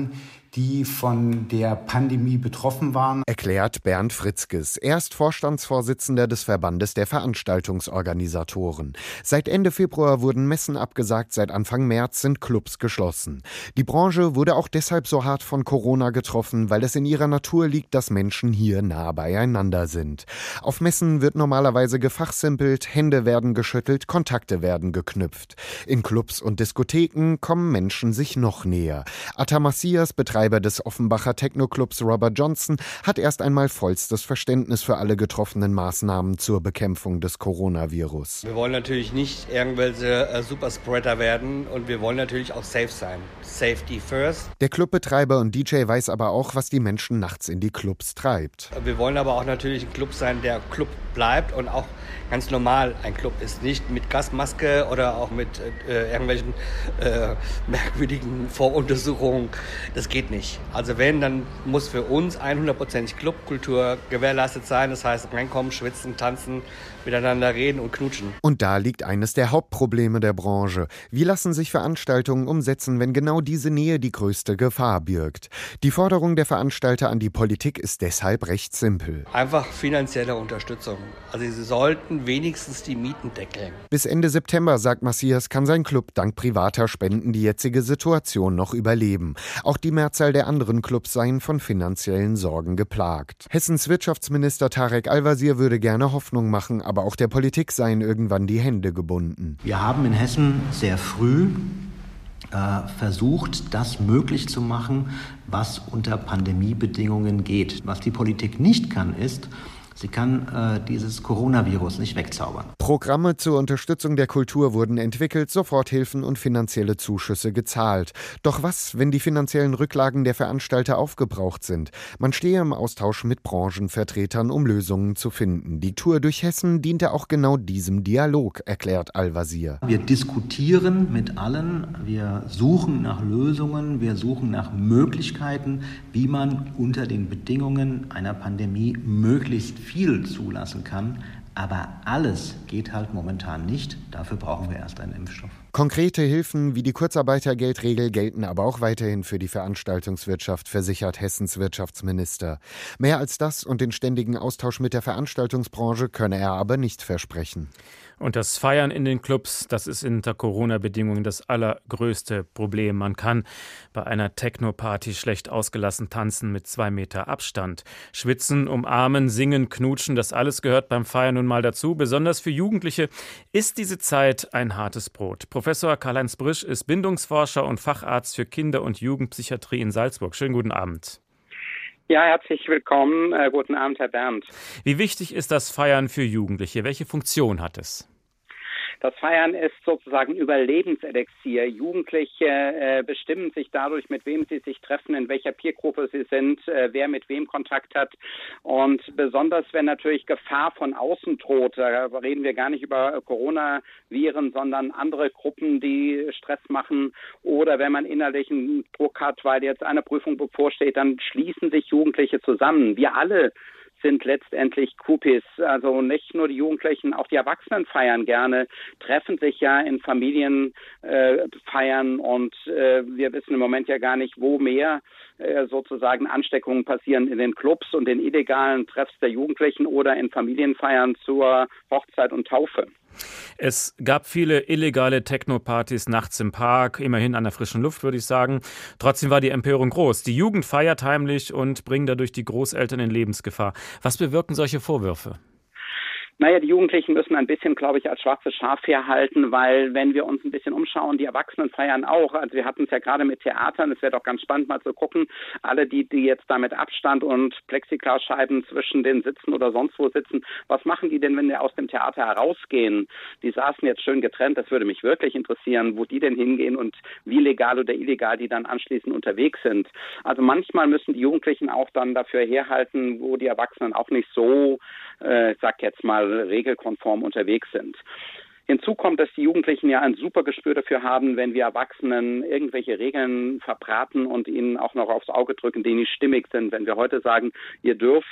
die von der Pandemie betroffen waren. Erklärt Bernd Fritzkes. Er ist Vorstandsvorsitzender des Verbandes der Veranstaltungsorganisatoren. Seit Ende Februar wurden Messen abgesagt, seit Anfang März sind Clubs geschlossen. Die Branche wurde auch deshalb so hart von Corona getroffen, weil es in ihrer Natur liegt, dass Menschen hier nah beieinander sind. Auf Messen wird normalerweise gefachsimpelt, Hände werden geschüttelt, Kontakte werden geknüpft. In Clubs und Diskotheken kommen Menschen sich noch näher. Atta Macias, Betreiber des Offenbacher Techno-Clubs Robert Johnson, hat erst einmal vollstes Verständnis für alle getroffenen Maßnahmen zur Bekämpfung des Coronavirus. Wir wollen natürlich nicht irgendwelche Superspreader werden und wir wollen natürlich auch safe sein. Safety first. Der Clubbetreiber und DJ weiß aber auch, was die Menschen nachts in die Clubs treibt. Wir wollen aber auch natürlich ein Club sein, der Club bleibt und auch ganz normal ein Club ist. Nicht mit Gasmaske oder auch mit irgendwelchen merkwürdigen Voruntersuchungen. Das geht nicht. Also wenn, dann muss für uns 100% Clubkultur gewährleistet sein. Das heißt, reinkommen, schwitzen, tanzen, miteinander reden und knutschen. Und da liegt eines der Hauptprobleme der Branche. Wie lassen sich Veranstaltungen umsetzen, wenn genau diese Nähe die größte Gefahr birgt? Die Forderung der Veranstalter an die Politik ist deshalb recht simpel. Einfach finanzielle Unterstützung. Also sie sollten wenigstens die Mieten deckeln. Bis Ende September, sagt Macias, kann sein Club dank privater Spenden die jetzige Situation noch überleben. Auch die Mehrzahl der anderen Clubs seien von finanziellen Sorgen geplagt. Hessens Wirtschaftsminister Tarek Al-Wazir würde gerne Hoffnung machen, aber auch der Politik seien irgendwann die Hände gebunden. Wir haben in Hessen sehr früh versucht, das möglich zu machen, was unter Pandemiebedingungen geht. Was die Politik nicht kann, ist, sie kann dieses Coronavirus nicht wegzaubern. Programme zur Unterstützung der Kultur wurden entwickelt, Soforthilfen und finanzielle Zuschüsse gezahlt. Doch was, wenn die finanziellen Rücklagen der Veranstalter aufgebraucht sind? Man stehe im Austausch mit Branchenvertretern, um Lösungen zu finden. Die Tour durch Hessen diente auch genau diesem Dialog, erklärt Al-Wazir. Wir diskutieren mit allen, wir suchen nach Lösungen, wir suchen nach Möglichkeiten, wie man unter den Bedingungen einer Pandemie möglichst viel zulassen kann, aber alles geht halt momentan nicht. Dafür brauchen wir erst einen Impfstoff. Konkrete Hilfen wie die Kurzarbeitergeldregel gelten aber auch weiterhin für die Veranstaltungswirtschaft, versichert Hessens Wirtschaftsminister. Mehr als das und den ständigen Austausch mit der Veranstaltungsbranche könne er aber nicht versprechen. Und das Feiern in den Clubs, das ist unter Corona-Bedingungen das allergrößte Problem. Man kann bei einer Techno-Party schlecht ausgelassen tanzen mit 2 Meter Abstand. Schwitzen, umarmen, singen, knutschen, das alles gehört beim Feiern nun mal dazu. Besonders für Jugendliche ist diese Zeit ein hartes Brot. Professor Karl-Heinz Brisch ist Bindungsforscher und Facharzt für Kinder- und Jugendpsychiatrie in Salzburg. Schönen guten Abend. Ja, herzlich willkommen. Guten Abend, Herr Berndt. Wie wichtig ist das Feiern für Jugendliche? Welche Funktion hat es? Das Feiern ist sozusagen Überlebenselixier. Jugendliche bestimmen sich dadurch, mit wem sie sich treffen, in welcher Peergruppe sie sind, wer mit wem Kontakt hat. Und besonders, wenn natürlich Gefahr von außen droht, da reden wir gar nicht über Coronaviren, sondern andere Gruppen, die Stress machen. Oder wenn man innerlichen Druck hat, weil jetzt eine Prüfung bevorsteht, dann schließen sich Jugendliche zusammen. Wir alle sind letztendlich Groupies. Also nicht nur die Jugendlichen, auch die Erwachsenen feiern gerne, treffen sich ja in Familien, feiern und wir wissen im Moment ja gar nicht, wo mehr sozusagen Ansteckungen passieren in den Clubs und den illegalen Treffs der Jugendlichen oder in Familienfeiern zur Hochzeit und Taufe. Es gab viele illegale Techno-Partys nachts im Park, immerhin an der frischen Luft, würde ich sagen. Trotzdem war die Empörung groß. Die Jugend feiert heimlich und bringt dadurch die Großeltern in Lebensgefahr. Was bewirken solche Vorwürfe? Naja, die Jugendlichen müssen ein bisschen, glaube ich, als schwarzes Schaf herhalten, weil wenn wir uns ein bisschen umschauen, die Erwachsenen feiern auch. Also wir hatten es ja gerade mit Theatern, es wäre doch ganz spannend mal zu gucken, alle die jetzt da mit Abstand und Plexiglasscheiben zwischen den Sitzen oder sonst wo sitzen, was machen die denn, wenn wir aus dem Theater herausgehen? Die saßen jetzt schön getrennt, das würde mich wirklich interessieren, wo die denn hingehen und wie legal oder illegal die dann anschließend unterwegs sind. Also manchmal müssen die Jugendlichen auch dann dafür herhalten, wo die Erwachsenen auch nicht so, ich sag jetzt mal, regelkonform unterwegs sind. Hinzu kommt, dass die Jugendlichen ja ein super Gespür dafür haben, wenn wir Erwachsenen irgendwelche Regeln verbraten und ihnen auch noch aufs Auge drücken, die nicht stimmig sind. Wenn wir heute sagen, ihr dürft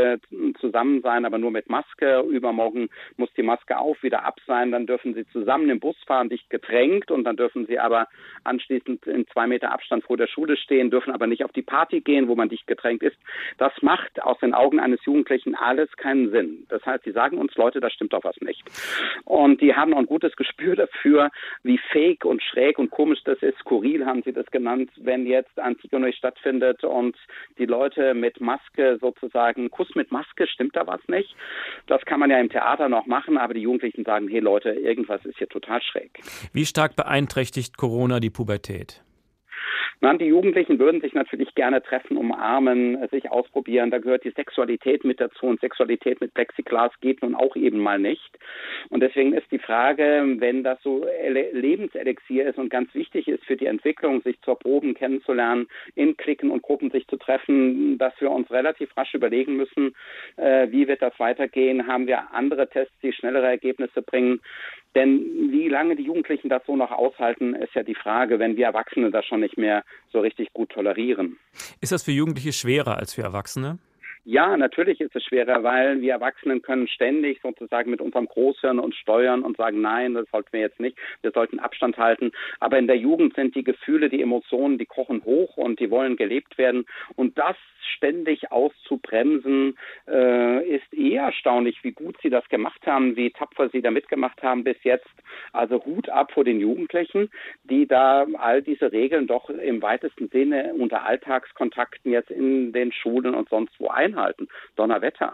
zusammen sein, aber nur mit Maske, übermorgen muss die Maske auf, wieder ab sein, dann dürfen sie zusammen im Bus fahren, dicht gedrängt, und dann dürfen sie aber anschließend in 2 Meter Abstand vor der Schule stehen, dürfen aber nicht auf die Party gehen, wo man dicht gedrängt ist. Das macht aus den Augen eines Jugendlichen alles keinen Sinn. Das heißt, die sagen uns, Leute, da stimmt doch was nicht. Und die haben auch ein gutes Gespür dafür, wie fake und schräg und komisch das ist. Skurril haben sie das genannt, wenn jetzt Antigone stattfindet und die Leute mit Maske sozusagen, Kuss mit Maske, stimmt da was nicht? Das kann man ja im Theater noch machen, aber die Jugendlichen sagen, hey Leute, irgendwas ist hier total schräg. Wie stark beeinträchtigt Corona die Pubertät? Die Jugendlichen würden sich natürlich gerne treffen, umarmen, sich ausprobieren. Da gehört die Sexualität mit dazu, und Sexualität mit Plexiglas geht nun auch eben mal nicht. Und deswegen ist die Frage, wenn das so Lebenselixier ist und ganz wichtig ist für die Entwicklung, sich zu erproben, kennenzulernen, in Cliquen und Gruppen sich zu treffen, dass wir uns relativ rasch überlegen müssen, wie wird das weitergehen? Haben wir andere Tests, die schnellere Ergebnisse bringen? Denn wie lange die Jugendlichen das so noch aushalten, ist ja die Frage, wenn wir Erwachsene das schon nicht mehr so richtig gut tolerieren. Ist das für Jugendliche schwerer als für Erwachsene? Ja, natürlich ist es schwerer, weil wir Erwachsenen können ständig sozusagen mit unserem Großhirn uns steuern und sagen, nein, das sollten wir jetzt nicht, wir sollten Abstand halten. Aber in der Jugend sind die Gefühle, die Emotionen, die kochen hoch und die wollen gelebt werden. Und das ständig auszubremsen, ist eher erstaunlich, wie gut sie das gemacht haben, wie tapfer sie da mitgemacht haben bis jetzt. Also Hut ab vor den Jugendlichen, die da all diese Regeln doch im weitesten Sinne unter Alltagskontakten jetzt in den Schulen und sonst wo einhalten. Donnerwetter.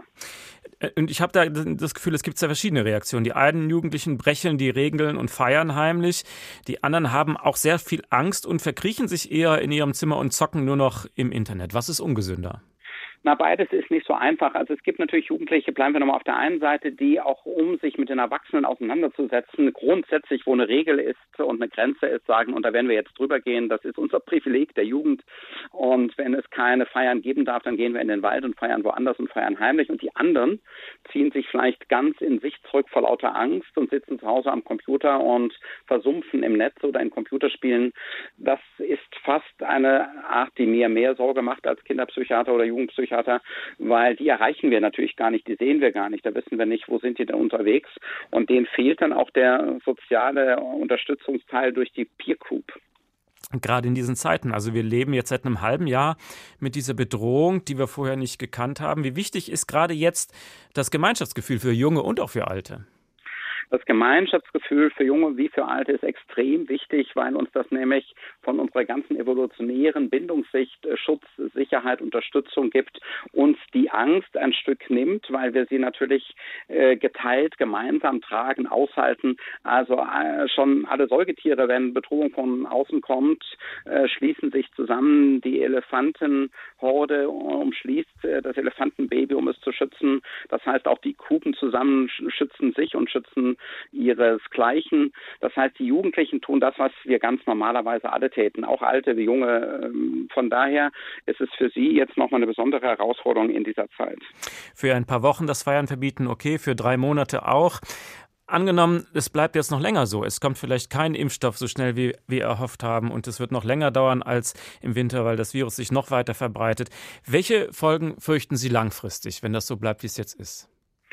Und ich habe da das Gefühl, es gibt sehr verschiedene Reaktionen. Die einen Jugendlichen brechen die Regeln und feiern heimlich. Die anderen haben auch sehr viel Angst und verkriechen sich eher in ihrem Zimmer und zocken nur noch im Internet. Was ist ungesünder? Beides ist nicht so einfach. Also es gibt natürlich Jugendliche, bleiben wir nochmal auf der einen Seite, die auch, um sich mit den Erwachsenen auseinanderzusetzen, grundsätzlich, wo eine Regel ist und eine Grenze ist, sagen, und da werden wir jetzt drüber gehen, das ist unser Privileg der Jugend. Und wenn es keine Feiern geben darf, dann gehen wir in den Wald und feiern woanders und feiern heimlich. Und die anderen ziehen sich vielleicht ganz in sich zurück vor lauter Angst und sitzen zu Hause am Computer und versumpfen im Netz oder in Computerspielen. Das ist fast eine Art, die mir mehr Sorge macht als Kinderpsychiater oder Jugendpsychiater, weil die erreichen wir natürlich gar nicht, die sehen wir gar nicht, da wissen wir nicht, wo sind die denn unterwegs, und denen fehlt dann auch der soziale Unterstützungsteil durch die Peer Group. Gerade in diesen Zeiten, also wir leben jetzt seit einem halben Jahr mit dieser Bedrohung, die wir vorher nicht gekannt haben. Wie wichtig ist gerade jetzt das Gemeinschaftsgefühl für Junge und auch für Alte? Das Gemeinschaftsgefühl für Junge wie für Alte ist extrem wichtig, weil uns das nämlich von unserer ganzen evolutionären Bindungssicht Schutz, Sicherheit, Unterstützung gibt, uns die Angst ein Stück nimmt, weil wir sie natürlich geteilt, gemeinsam tragen, aushalten. Also schon alle Säugetiere, wenn Bedrohung von außen kommt, schließen sich zusammen. Die Elefantenhorde umschließt das Elefantenbaby, um es zu schützen. Das heißt, auch die Kuben zusammen schützen sich und schützen ihresgleichen. Das heißt, die Jugendlichen tun das, was wir ganz normalerweise alle täten, auch Alte wie Junge. Von daher ist es für sie jetzt nochmal eine besondere Herausforderung in dieser Zeit. Für ein paar Wochen das Feiern verbieten, okay, für 3 Monate auch. Angenommen, es bleibt jetzt noch länger so. Es kommt vielleicht kein Impfstoff so schnell, wie wir erhofft haben, und es wird noch länger dauern als im Winter, weil das Virus sich noch weiter verbreitet. Welche Folgen fürchten Sie langfristig, wenn das so bleibt, wie es jetzt ist?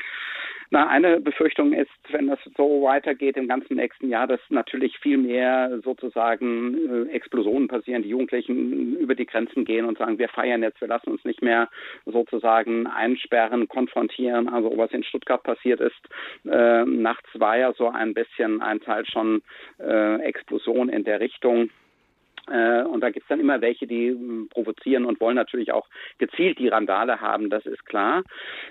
Eine Befürchtung ist, wenn das so weitergeht im ganzen nächsten Jahr, dass natürlich viel mehr sozusagen Explosionen passieren, die Jugendlichen über die Grenzen gehen und sagen, wir feiern jetzt, wir lassen uns nicht mehr sozusagen einsperren, konfrontieren. Also was in Stuttgart passiert ist, nachts war ja so ein bisschen ein Teil schon Explosion in der Richtung. Und da gibt es dann immer welche, die provozieren und wollen natürlich auch gezielt die Randale haben, das ist klar.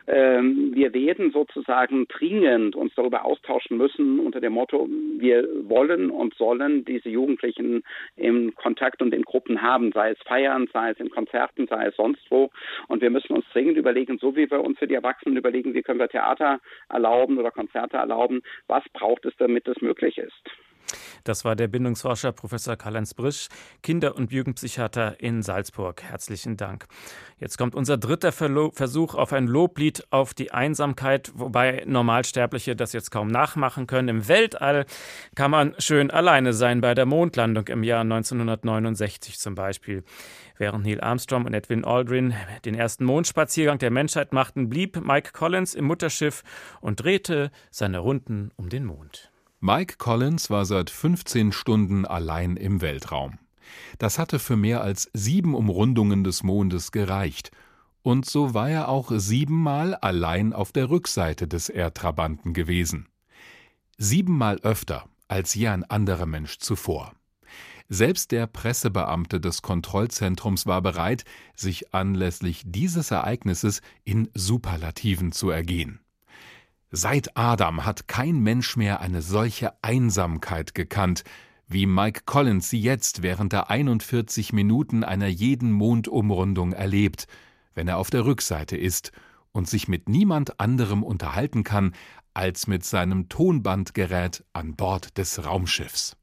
Wir werden sozusagen dringend uns darüber austauschen müssen unter dem Motto, wir wollen und sollen diese Jugendlichen im Kontakt und in Gruppen haben, sei es feiern, sei es in Konzerten, sei es sonst wo. Und wir müssen uns dringend überlegen, so wie wir uns für die Erwachsenen überlegen, wie können wir Theater erlauben oder Konzerte erlauben, was braucht es, damit das möglich ist. Das war der Bindungsforscher Professor Karl-Heinz Brisch, Kinder- und Jugendpsychiater in Salzburg. Herzlichen Dank. Jetzt kommt unser dritter Versuch auf ein Loblied auf die Einsamkeit, wobei Normalsterbliche das jetzt kaum nachmachen können. Im Weltall kann man schön alleine sein, bei der Mondlandung im Jahr 1969 zum Beispiel. Während Neil Armstrong und Edwin Aldrin den ersten Mondspaziergang der Menschheit machten, blieb Mike Collins im Mutterschiff und drehte seine Runden um den Mond. Mike Collins war seit 15 Stunden allein im Weltraum. Das hatte für mehr als 7 Umrundungen des Mondes gereicht. Und so war er auch 7-mal allein auf der Rückseite des Erdtrabanten gewesen. 7-mal öfter als je ein anderer Mensch zuvor. Selbst der Pressebeamte des Kontrollzentrums war bereit, sich anlässlich dieses Ereignisses in Superlativen zu ergehen. Seit Adam hat kein Mensch mehr eine solche Einsamkeit gekannt, wie Mike Collins sie jetzt während der 41 Minuten einer jeden Mondumrundung erlebt, wenn er auf der Rückseite ist und sich mit niemand anderem unterhalten kann, als mit seinem Tonbandgerät an Bord des Raumschiffs.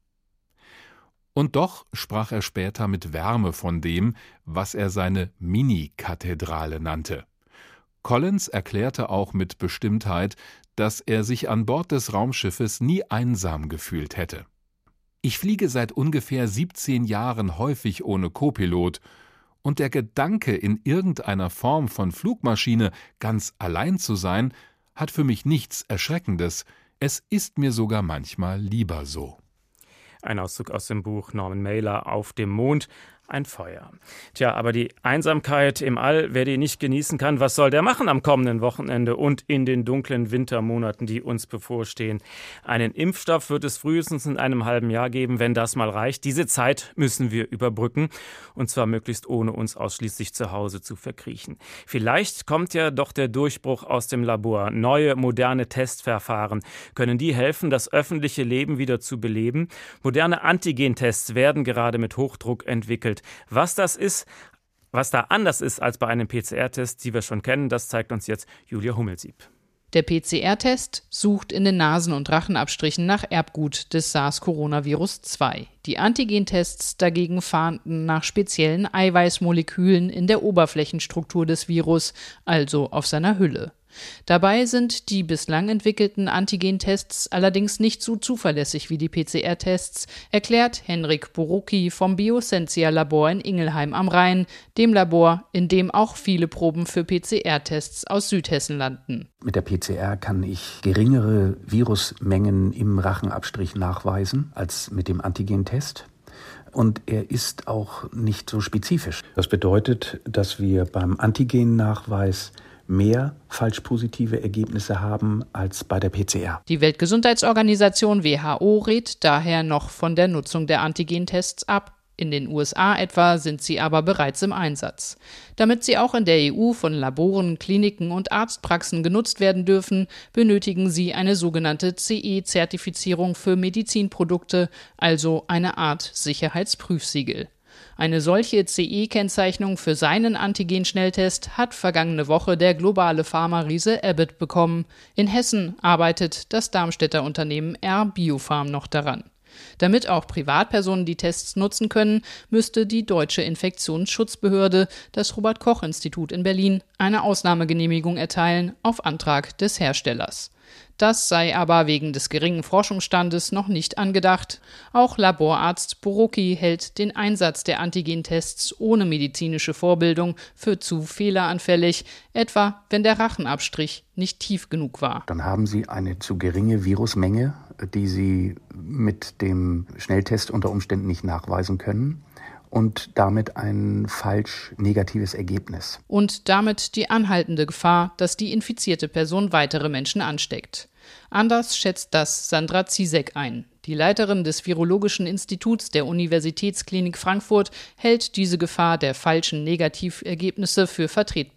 Und doch sprach er später mit Wärme von dem, was er seine Mini-Kathedrale nannte. Collins erklärte auch mit Bestimmtheit, dass er sich an Bord des Raumschiffes nie einsam gefühlt hätte. Ich fliege seit ungefähr 17 Jahren häufig ohne Co-Pilot, und der Gedanke, in irgendeiner Form von Flugmaschine ganz allein zu sein, hat für mich nichts Erschreckendes. Es ist mir sogar manchmal lieber so. Ein Auszug aus dem Buch Norman Mailer Auf dem Mond, ein Feuer. Tja, aber die Einsamkeit im All, wer die nicht genießen kann, was soll der machen am kommenden Wochenende und in den dunklen Wintermonaten, die uns bevorstehen? Einen Impfstoff wird es frühestens in einem halben Jahr geben, wenn das mal reicht. Diese Zeit müssen wir überbrücken, und zwar möglichst ohne uns ausschließlich zu Hause zu verkriechen. Vielleicht kommt ja doch der Durchbruch aus dem Labor. Neue, moderne Testverfahren. Können die helfen, das öffentliche Leben wieder zu beleben? Moderne Antigentests werden gerade mit Hochdruck entwickelt. Was das ist, was da anders ist als bei einem PCR-Test, die wir schon kennen, das zeigt uns jetzt Julia Hummelsieb. Der PCR-Test sucht in den Nasen- und Rachenabstrichen nach Erbgut des SARS-Coronavirus-2. Die Antigentests dagegen fahnden nach speziellen Eiweißmolekülen in der Oberflächenstruktur des Virus, also auf seiner Hülle. Dabei sind die bislang entwickelten Antigentests allerdings nicht so zuverlässig wie die PCR-Tests, erklärt Henrik Borocki vom Bioscientia-Labor in Ingelheim am Rhein, dem Labor, in dem auch viele Proben für PCR-Tests aus Südhessen landen. Mit der PCR kann ich geringere Virusmengen im Rachenabstrich nachweisen als mit dem Antigentest. Und er ist auch nicht so spezifisch. Das bedeutet, dass wir beim Antigennachweis mehr falsch positive Ergebnisse haben als bei der PCR. Die Weltgesundheitsorganisation WHO rät daher noch von der Nutzung der Antigentests ab. In den USA etwa sind sie aber bereits im Einsatz. Damit sie auch in der EU von Laboren, Kliniken und Arztpraxen genutzt werden dürfen, benötigen sie eine sogenannte CE-Zertifizierung für Medizinprodukte, also eine Art Sicherheitsprüfsiegel. Eine solche CE-Kennzeichnung für seinen Antigen-Schnelltest hat vergangene Woche der globale Pharma-Riese Abbott bekommen. In Hessen arbeitet das Darmstädter Unternehmen R-Biopharm noch daran. Damit auch Privatpersonen die Tests nutzen können, müsste die Deutsche Infektionsschutzbehörde, das Robert-Koch-Institut in Berlin, eine Ausnahmegenehmigung erteilen auf Antrag des Herstellers. Das sei aber wegen des geringen Forschungsstandes noch nicht angedacht. Auch Laborarzt Borocki hält den Einsatz der Antigentests ohne medizinische Vorbildung für zu fehleranfällig, etwa wenn der Rachenabstrich nicht tief genug war. Dann haben Sie eine zu geringe Virusmenge, die Sie mit dem Schnelltest unter Umständen nicht nachweisen können. Und damit ein falsch negatives Ergebnis. Und damit die anhaltende Gefahr, dass die infizierte Person weitere Menschen ansteckt. Anders schätzt das Sandra Ziesek ein. Die Leiterin des Virologischen Instituts der Universitätsklinik Frankfurt hält diese Gefahr der falschen Negativergebnisse für vertretbar.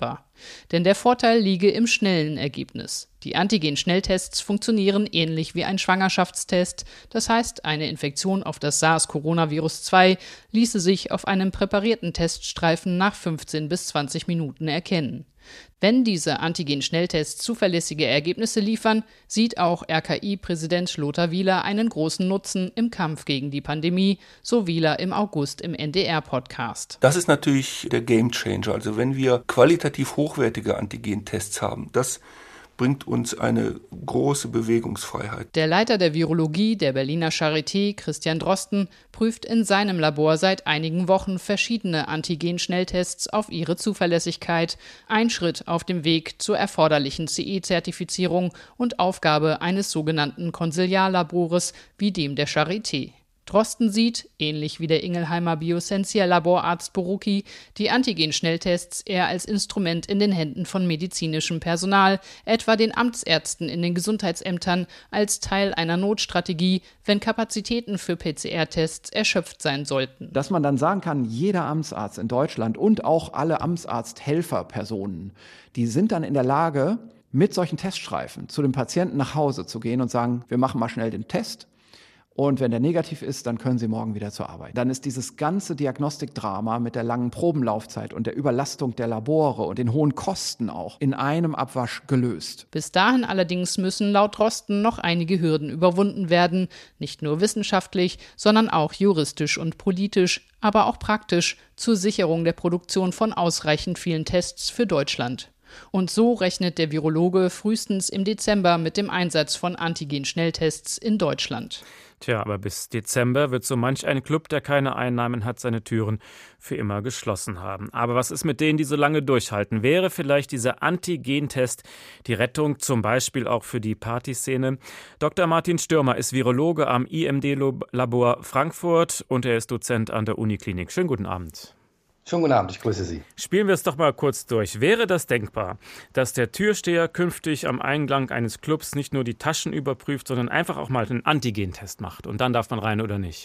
Denn der Vorteil liege im schnellen Ergebnis. Die Antigen-Schnelltests funktionieren ähnlich wie ein Schwangerschaftstest. Das heißt, eine Infektion auf das SARS-Coronavirus-2 ließe sich auf einem präparierten Teststreifen nach 15 bis 20 Minuten erkennen. Wenn diese Antigen-Schnelltests zuverlässige Ergebnisse liefern, sieht auch RKI-Präsident Lothar Wieler einen großen Nutzen im Kampf gegen die Pandemie, so Wieler im August im NDR-Podcast. Das ist natürlich der Gamechanger. Also wenn wir qualitativ hochwertige Antigen-Tests haben, das bringt uns eine große Bewegungsfreiheit. Der Leiter der Virologie der Berliner Charité, Christian Drosten, prüft in seinem Labor seit einigen Wochen verschiedene Antigen-Schnelltests auf ihre Zuverlässigkeit. Ein Schritt auf dem Weg zur erforderlichen CE-Zertifizierung und Aufgabe eines sogenannten Konsiliarlabores wie dem der Charité. Drosten sieht, ähnlich wie der Ingelheimer Biosensia-Laborarzt Borucki, die Antigen-Schnelltests eher als Instrument in den Händen von medizinischem Personal, etwa den Amtsärzten in den Gesundheitsämtern, als Teil einer Notstrategie, wenn Kapazitäten für PCR-Tests erschöpft sein sollten. Dass man dann sagen kann, jeder Amtsarzt in Deutschland und auch alle Amtsarzthelferpersonen, die sind dann in der Lage, mit solchen Teststreifen zu dem Patienten nach Hause zu gehen und sagen, wir machen mal schnell den Test. Und wenn der negativ ist, dann können Sie morgen wieder zur Arbeit. Dann ist dieses ganze Diagnostikdrama mit der langen Probenlaufzeit und der Überlastung der Labore und den hohen Kosten auch in einem Abwasch gelöst. Bis dahin allerdings müssen laut Drosten noch einige Hürden überwunden werden. Nicht nur wissenschaftlich, sondern auch juristisch und politisch, aber auch praktisch zur Sicherung der Produktion von ausreichend vielen Tests für Deutschland. Und so rechnet der Virologe frühestens im Dezember mit dem Einsatz von Antigen-Schnelltests in Deutschland. Tja, aber bis Dezember wird so manch ein Club, der keine Einnahmen hat, seine Türen für immer geschlossen haben. Aber was ist mit denen, die so lange durchhalten? Wäre vielleicht dieser Antigen-Test die Rettung, zum Beispiel auch für die Partyszene? Dr. Martin Stürmer ist Virologe am IMD-Labor Frankfurt und er ist Dozent an der Uniklinik. Schönen guten Abend. Schönen guten Abend, ich grüße Sie. Spielen wir es doch mal kurz durch. Wäre das denkbar, dass der Türsteher künftig am Eingang eines Clubs nicht nur die Taschen überprüft, sondern einfach auch mal einen Antigen-Test macht und dann darf man rein oder nicht?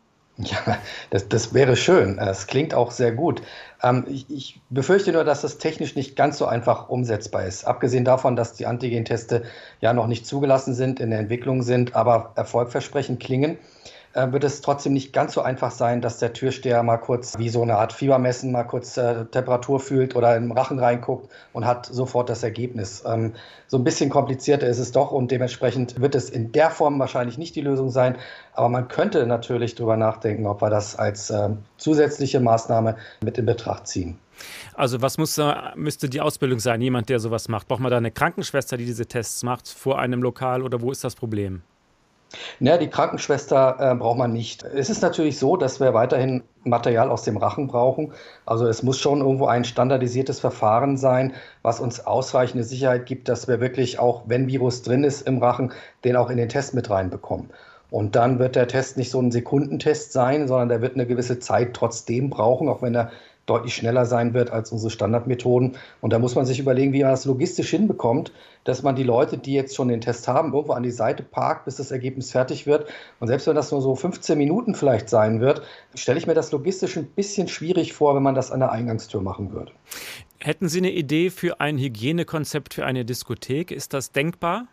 Ja, das wäre schön. Das klingt auch sehr gut. Ich befürchte nur, dass das technisch nicht ganz so einfach umsetzbar ist. Abgesehen davon, dass die Antigen-Teste ja noch nicht zugelassen sind, in der Entwicklung sind, aber erfolgversprechend klingen, wird es trotzdem nicht ganz so einfach sein, dass der Türsteher mal kurz wie so eine Art Fiebermessen mal kurz Temperatur fühlt oder im Rachen reinguckt und hat sofort das Ergebnis. So ein bisschen komplizierter ist es doch und dementsprechend wird es in der Form wahrscheinlich nicht die Lösung sein. Aber man könnte natürlich darüber nachdenken, ob wir das als zusätzliche Maßnahme mit in Betracht ziehen. Also was müsste die Ausbildung sein, jemand, der sowas macht? Braucht man da eine Krankenschwester, die diese Tests macht vor einem Lokal oder wo ist das Problem? Ja, die Krankenschwester braucht man nicht. Es ist natürlich so, dass wir weiterhin Material aus dem Rachen brauchen. Also es muss schon irgendwo ein standardisiertes Verfahren sein, was uns ausreichende Sicherheit gibt, dass wir wirklich auch, wenn Virus drin ist im Rachen, den auch in den Test mit reinbekommen. Und dann wird der Test nicht so ein Sekundentest sein, sondern der wird eine gewisse Zeit trotzdem brauchen, auch wenn er deutlich schneller sein wird als unsere Standardmethoden. Und da muss man sich überlegen, wie man das logistisch hinbekommt, dass man die Leute, die jetzt schon den Test haben, irgendwo an die Seite parkt, bis das Ergebnis fertig wird. Und selbst wenn das nur so 15 Minuten vielleicht sein wird, stelle ich mir das logistisch ein bisschen schwierig vor, wenn man das an der Eingangstür machen würde. Hätten Sie eine Idee für ein Hygienekonzept für eine Diskothek? Ist das denkbar?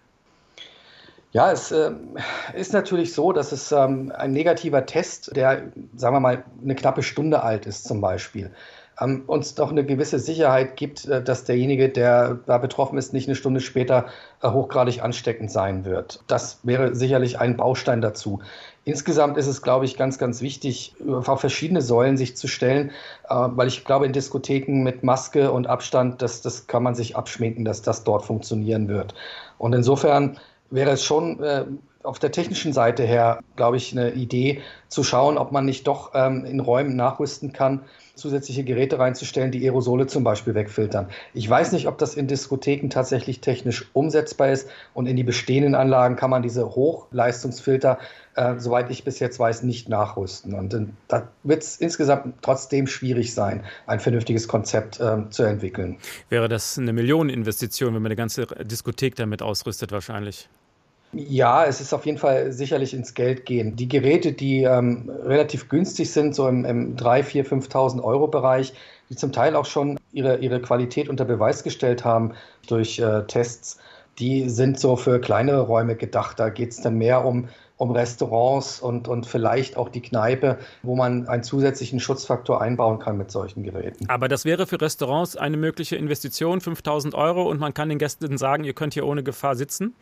Ja, es ist natürlich so, dass es ein negativer Test, der, sagen wir mal, eine knappe Stunde alt ist zum Beispiel, uns doch eine gewisse Sicherheit gibt, dass derjenige, der da betroffen ist, nicht eine Stunde später hochgradig ansteckend sein wird. Das wäre sicherlich ein Baustein dazu. Insgesamt ist es, glaube ich, ganz, ganz wichtig, auf verschiedene Säulen sich zu stellen, weil ich glaube, in Diskotheken mit Maske und Abstand, das kann man sich abschminken, dass das dort funktionieren wird. Und insofern wäre es schon auf der technischen Seite her, glaube ich, eine Idee zu schauen, ob man nicht doch in Räumen nachrüsten kann, zusätzliche Geräte reinzustellen, die Aerosole zum Beispiel wegfiltern. Ich weiß nicht, ob das in Diskotheken tatsächlich technisch umsetzbar ist und in die bestehenden Anlagen kann man diese Hochleistungsfilter, soweit ich bis jetzt weiß, nicht nachrüsten. Und da wird es insgesamt trotzdem schwierig sein, ein vernünftiges Konzept zu entwickeln. Wäre das eine Millioneninvestition, wenn man eine ganze Diskothek damit ausrüstet wahrscheinlich? Ja, es ist auf jeden Fall sicherlich ins Geld gehen. Die Geräte, die relativ günstig sind, so im 3.000, 4.000, 5.000 € Bereich, die zum Teil auch schon ihre Qualität unter Beweis gestellt haben durch Tests, die sind so für kleinere Räume gedacht. Da geht es dann mehr um Restaurants und vielleicht auch die Kneipe, wo man einen zusätzlichen Schutzfaktor einbauen kann mit solchen Geräten. Aber das wäre für Restaurants eine mögliche Investition, 5.000 € und man kann den Gästen sagen, ihr könnt hier ohne Gefahr sitzen?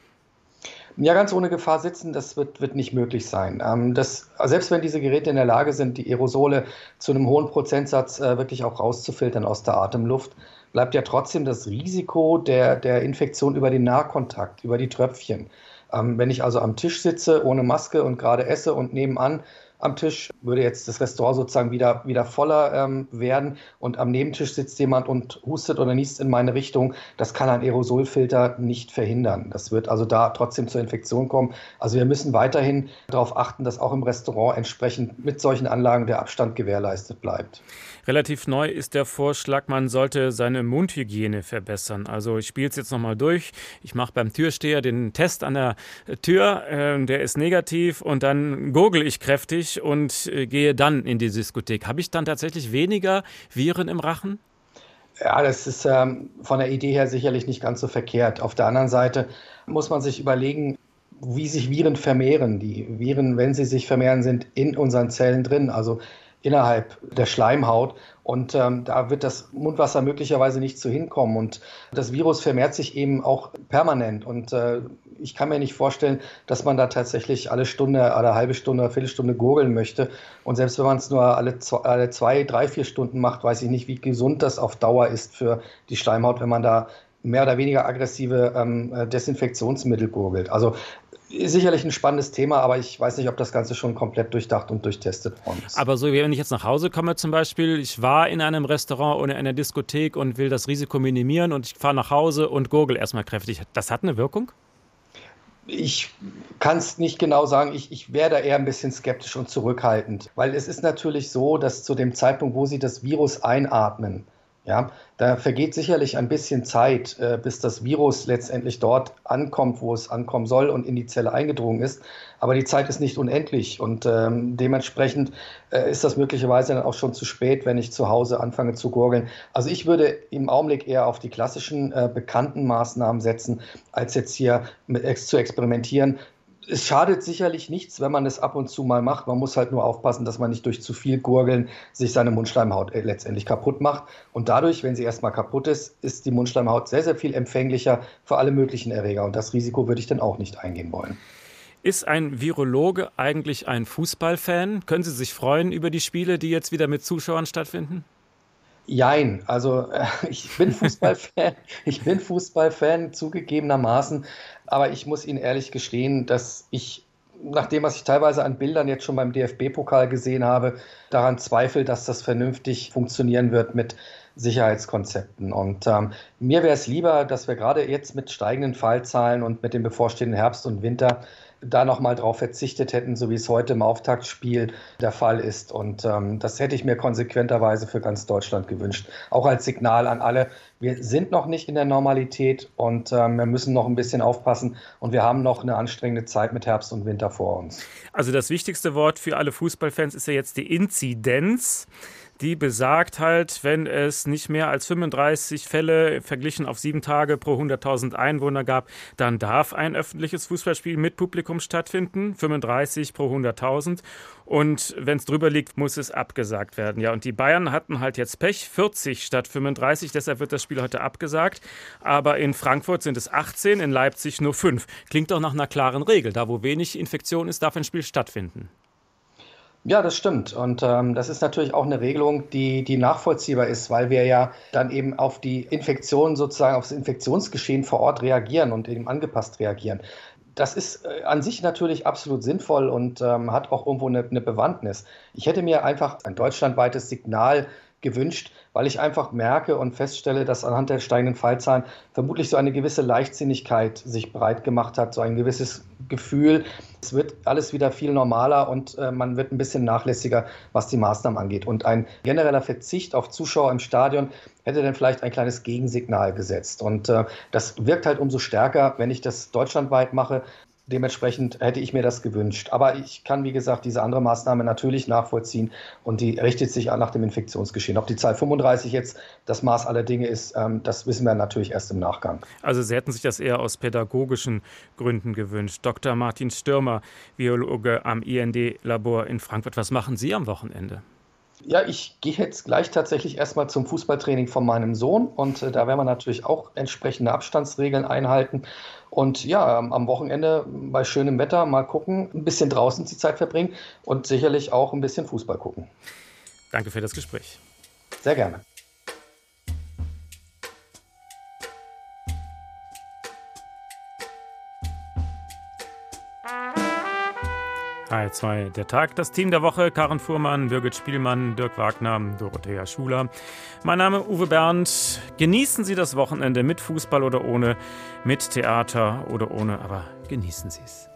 Ja, ganz ohne Gefahr sitzen, das wird nicht möglich sein. Selbst wenn diese Geräte in der Lage sind, die Aerosole zu einem hohen Prozentsatz wirklich auch rauszufiltern aus der Atemluft, bleibt ja trotzdem das Risiko der Infektion über den Nahkontakt, über die Tröpfchen. Wenn ich also am Tisch sitze, ohne Maske und gerade esse und nebenan am Tisch würde jetzt das Restaurant sozusagen wieder voller werden und am Nebentisch sitzt jemand und hustet oder niest in meine Richtung. Das kann ein Aerosolfilter nicht verhindern. Das wird also da trotzdem zur Infektion kommen. Also wir müssen weiterhin darauf achten, dass auch im Restaurant entsprechend mit solchen Anlagen der Abstand gewährleistet bleibt. Relativ neu ist der Vorschlag, man sollte seine Mundhygiene verbessern. Also ich spiele es jetzt nochmal durch. Ich mache beim Türsteher den Test an der Tür, der ist negativ und dann gurgle ich kräftig und gehe dann in die Diskothek. Habe ich dann tatsächlich weniger Viren im Rachen? Ja, das ist von der Idee her sicherlich nicht ganz so verkehrt. Auf der anderen Seite muss man sich überlegen, wie sich Viren vermehren. Die Viren, wenn sie sich vermehren, sind in unseren Zellen drin, also innerhalb der Schleimhaut. Und da wird das Mundwasser möglicherweise nicht so hinkommen. Und das Virus vermehrt sich eben auch permanent. Und ich kann mir nicht vorstellen, dass man da tatsächlich alle Stunde, alle halbe Stunde, eine Viertelstunde gurgeln möchte. Und selbst wenn man es nur alle 2, 3, 4 Stunden macht, weiß ich nicht, wie gesund das auf Dauer ist für die Schleimhaut, wenn man da mehr oder weniger aggressive Desinfektionsmittel gurgelt. Also sicherlich ein spannendes Thema, aber ich weiß nicht, ob das Ganze schon komplett durchdacht und durchtestet worden ist. Aber so, wenn ich jetzt nach Hause komme zum Beispiel, ich war in einem Restaurant oder in einer Diskothek und will das Risiko minimieren und ich fahre nach Hause und gurgel erstmal kräftig. Das hat eine Wirkung? Ich kann es nicht genau sagen. Ich wäre da eher ein bisschen skeptisch und zurückhaltend, weil es ist natürlich so, dass zu dem Zeitpunkt, wo Sie das Virus einatmen, ja, da vergeht sicherlich ein bisschen Zeit, bis das Virus letztendlich dort ankommt, wo es ankommen soll und in die Zelle eingedrungen ist. Aber die Zeit ist nicht unendlich und dementsprechend ist das möglicherweise dann auch schon zu spät, wenn ich zu Hause anfange zu gurgeln. Also ich würde im Augenblick eher auf die klassischen bekannten Maßnahmen setzen, als jetzt hier zu experimentieren. Es schadet sicherlich nichts, wenn man es ab und zu mal macht. Man muss halt nur aufpassen, dass man nicht durch zu viel Gurgeln sich seine Mundschleimhaut letztendlich kaputt macht. Und dadurch, wenn sie erstmal kaputt ist, ist die Mundschleimhaut sehr, sehr viel empfänglicher für alle möglichen Erreger. Und das Risiko würde ich dann auch nicht eingehen wollen. Ist ein Virologe eigentlich ein Fußballfan? Können Sie sich freuen über die Spiele, die jetzt wieder mit Zuschauern stattfinden? Jein, also ich bin Fußballfan zugegebenermaßen, aber ich muss Ihnen ehrlich gestehen, dass ich, nach dem, was ich teilweise an Bildern jetzt schon beim DFB-Pokal gesehen habe, daran zweifle, dass das vernünftig funktionieren wird mit Sicherheitskonzepten. Und mir wäre es lieber, dass wir gerade jetzt mit steigenden Fallzahlen und mit dem bevorstehenden Herbst und Winter da nochmal drauf verzichtet hätten, so wie es heute im Auftaktspiel der Fall ist. Und das hätte ich mir konsequenterweise für ganz Deutschland gewünscht. Auch als Signal an alle, wir sind noch nicht in der Normalität und wir müssen noch ein bisschen aufpassen und wir haben noch eine anstrengende Zeit mit Herbst und Winter vor uns. Also das wichtigste Wort für alle Fußballfans ist ja jetzt die Inzidenz. Die besagt halt, wenn es nicht mehr als 35 Fälle verglichen auf 7 Tage pro 100.000 Einwohner gab, dann darf ein öffentliches Fußballspiel mit Publikum stattfinden, 35 pro 100.000. Und wenn es drüber liegt, muss es abgesagt werden. Ja, und die Bayern hatten halt jetzt Pech, 40 statt 35, deshalb wird das Spiel heute abgesagt. Aber in Frankfurt sind es 18, in Leipzig nur 5. Klingt doch nach einer klaren Regel. Da, wo wenig Infektion ist, darf ein Spiel stattfinden. Ja, das stimmt. Und das ist natürlich auch eine Regelung, die nachvollziehbar ist, weil wir ja dann eben auf die Infektion sozusagen, auf das Infektionsgeschehen vor Ort reagieren und eben angepasst reagieren. Das ist an sich natürlich absolut sinnvoll und hat auch irgendwo eine Bewandtnis. Ich hätte mir einfach ein deutschlandweites Signal gewünscht, weil ich einfach merke und feststelle, dass anhand der steigenden Fallzahlen vermutlich so eine gewisse Leichtsinnigkeit sich breit gemacht hat, so ein gewisses Gefühl, es wird alles wieder viel normaler und man wird ein bisschen nachlässiger, was die Maßnahmen angeht. Und ein genereller Verzicht auf Zuschauer im Stadion hätte dann vielleicht ein kleines Gegensignal gesetzt. Und das wirkt halt umso stärker, wenn ich das deutschlandweit mache. dementsprechend hätte ich mir das gewünscht. Aber ich kann, wie gesagt, diese andere Maßnahme natürlich nachvollziehen und die richtet sich nach dem Infektionsgeschehen. Ob die Zahl 35 jetzt das Maß aller Dinge ist, das wissen wir natürlich erst im Nachgang. Also Sie hätten sich das eher aus pädagogischen Gründen gewünscht. Dr. Martin Stürmer, Virologe am IND-Labor in Frankfurt. Was machen Sie am Wochenende? Ja, ich gehe jetzt gleich tatsächlich erstmal zum Fußballtraining von meinem Sohn und da werden wir natürlich auch entsprechende Abstandsregeln einhalten. Und ja, am Wochenende bei schönem Wetter mal gucken, ein bisschen draußen die Zeit verbringen und sicherlich auch ein bisschen Fußball gucken. Danke für das Gespräch. Sehr gerne. H2, der Tag, das Team der Woche, Karin Fuhrmann, Birgit Spielmann, Dirk Wagner, Dorothea Schuler. Mein Name Uwe Bernd. Genießen Sie das Wochenende mit Fußball oder ohne, mit Theater oder ohne, aber genießen Sie es.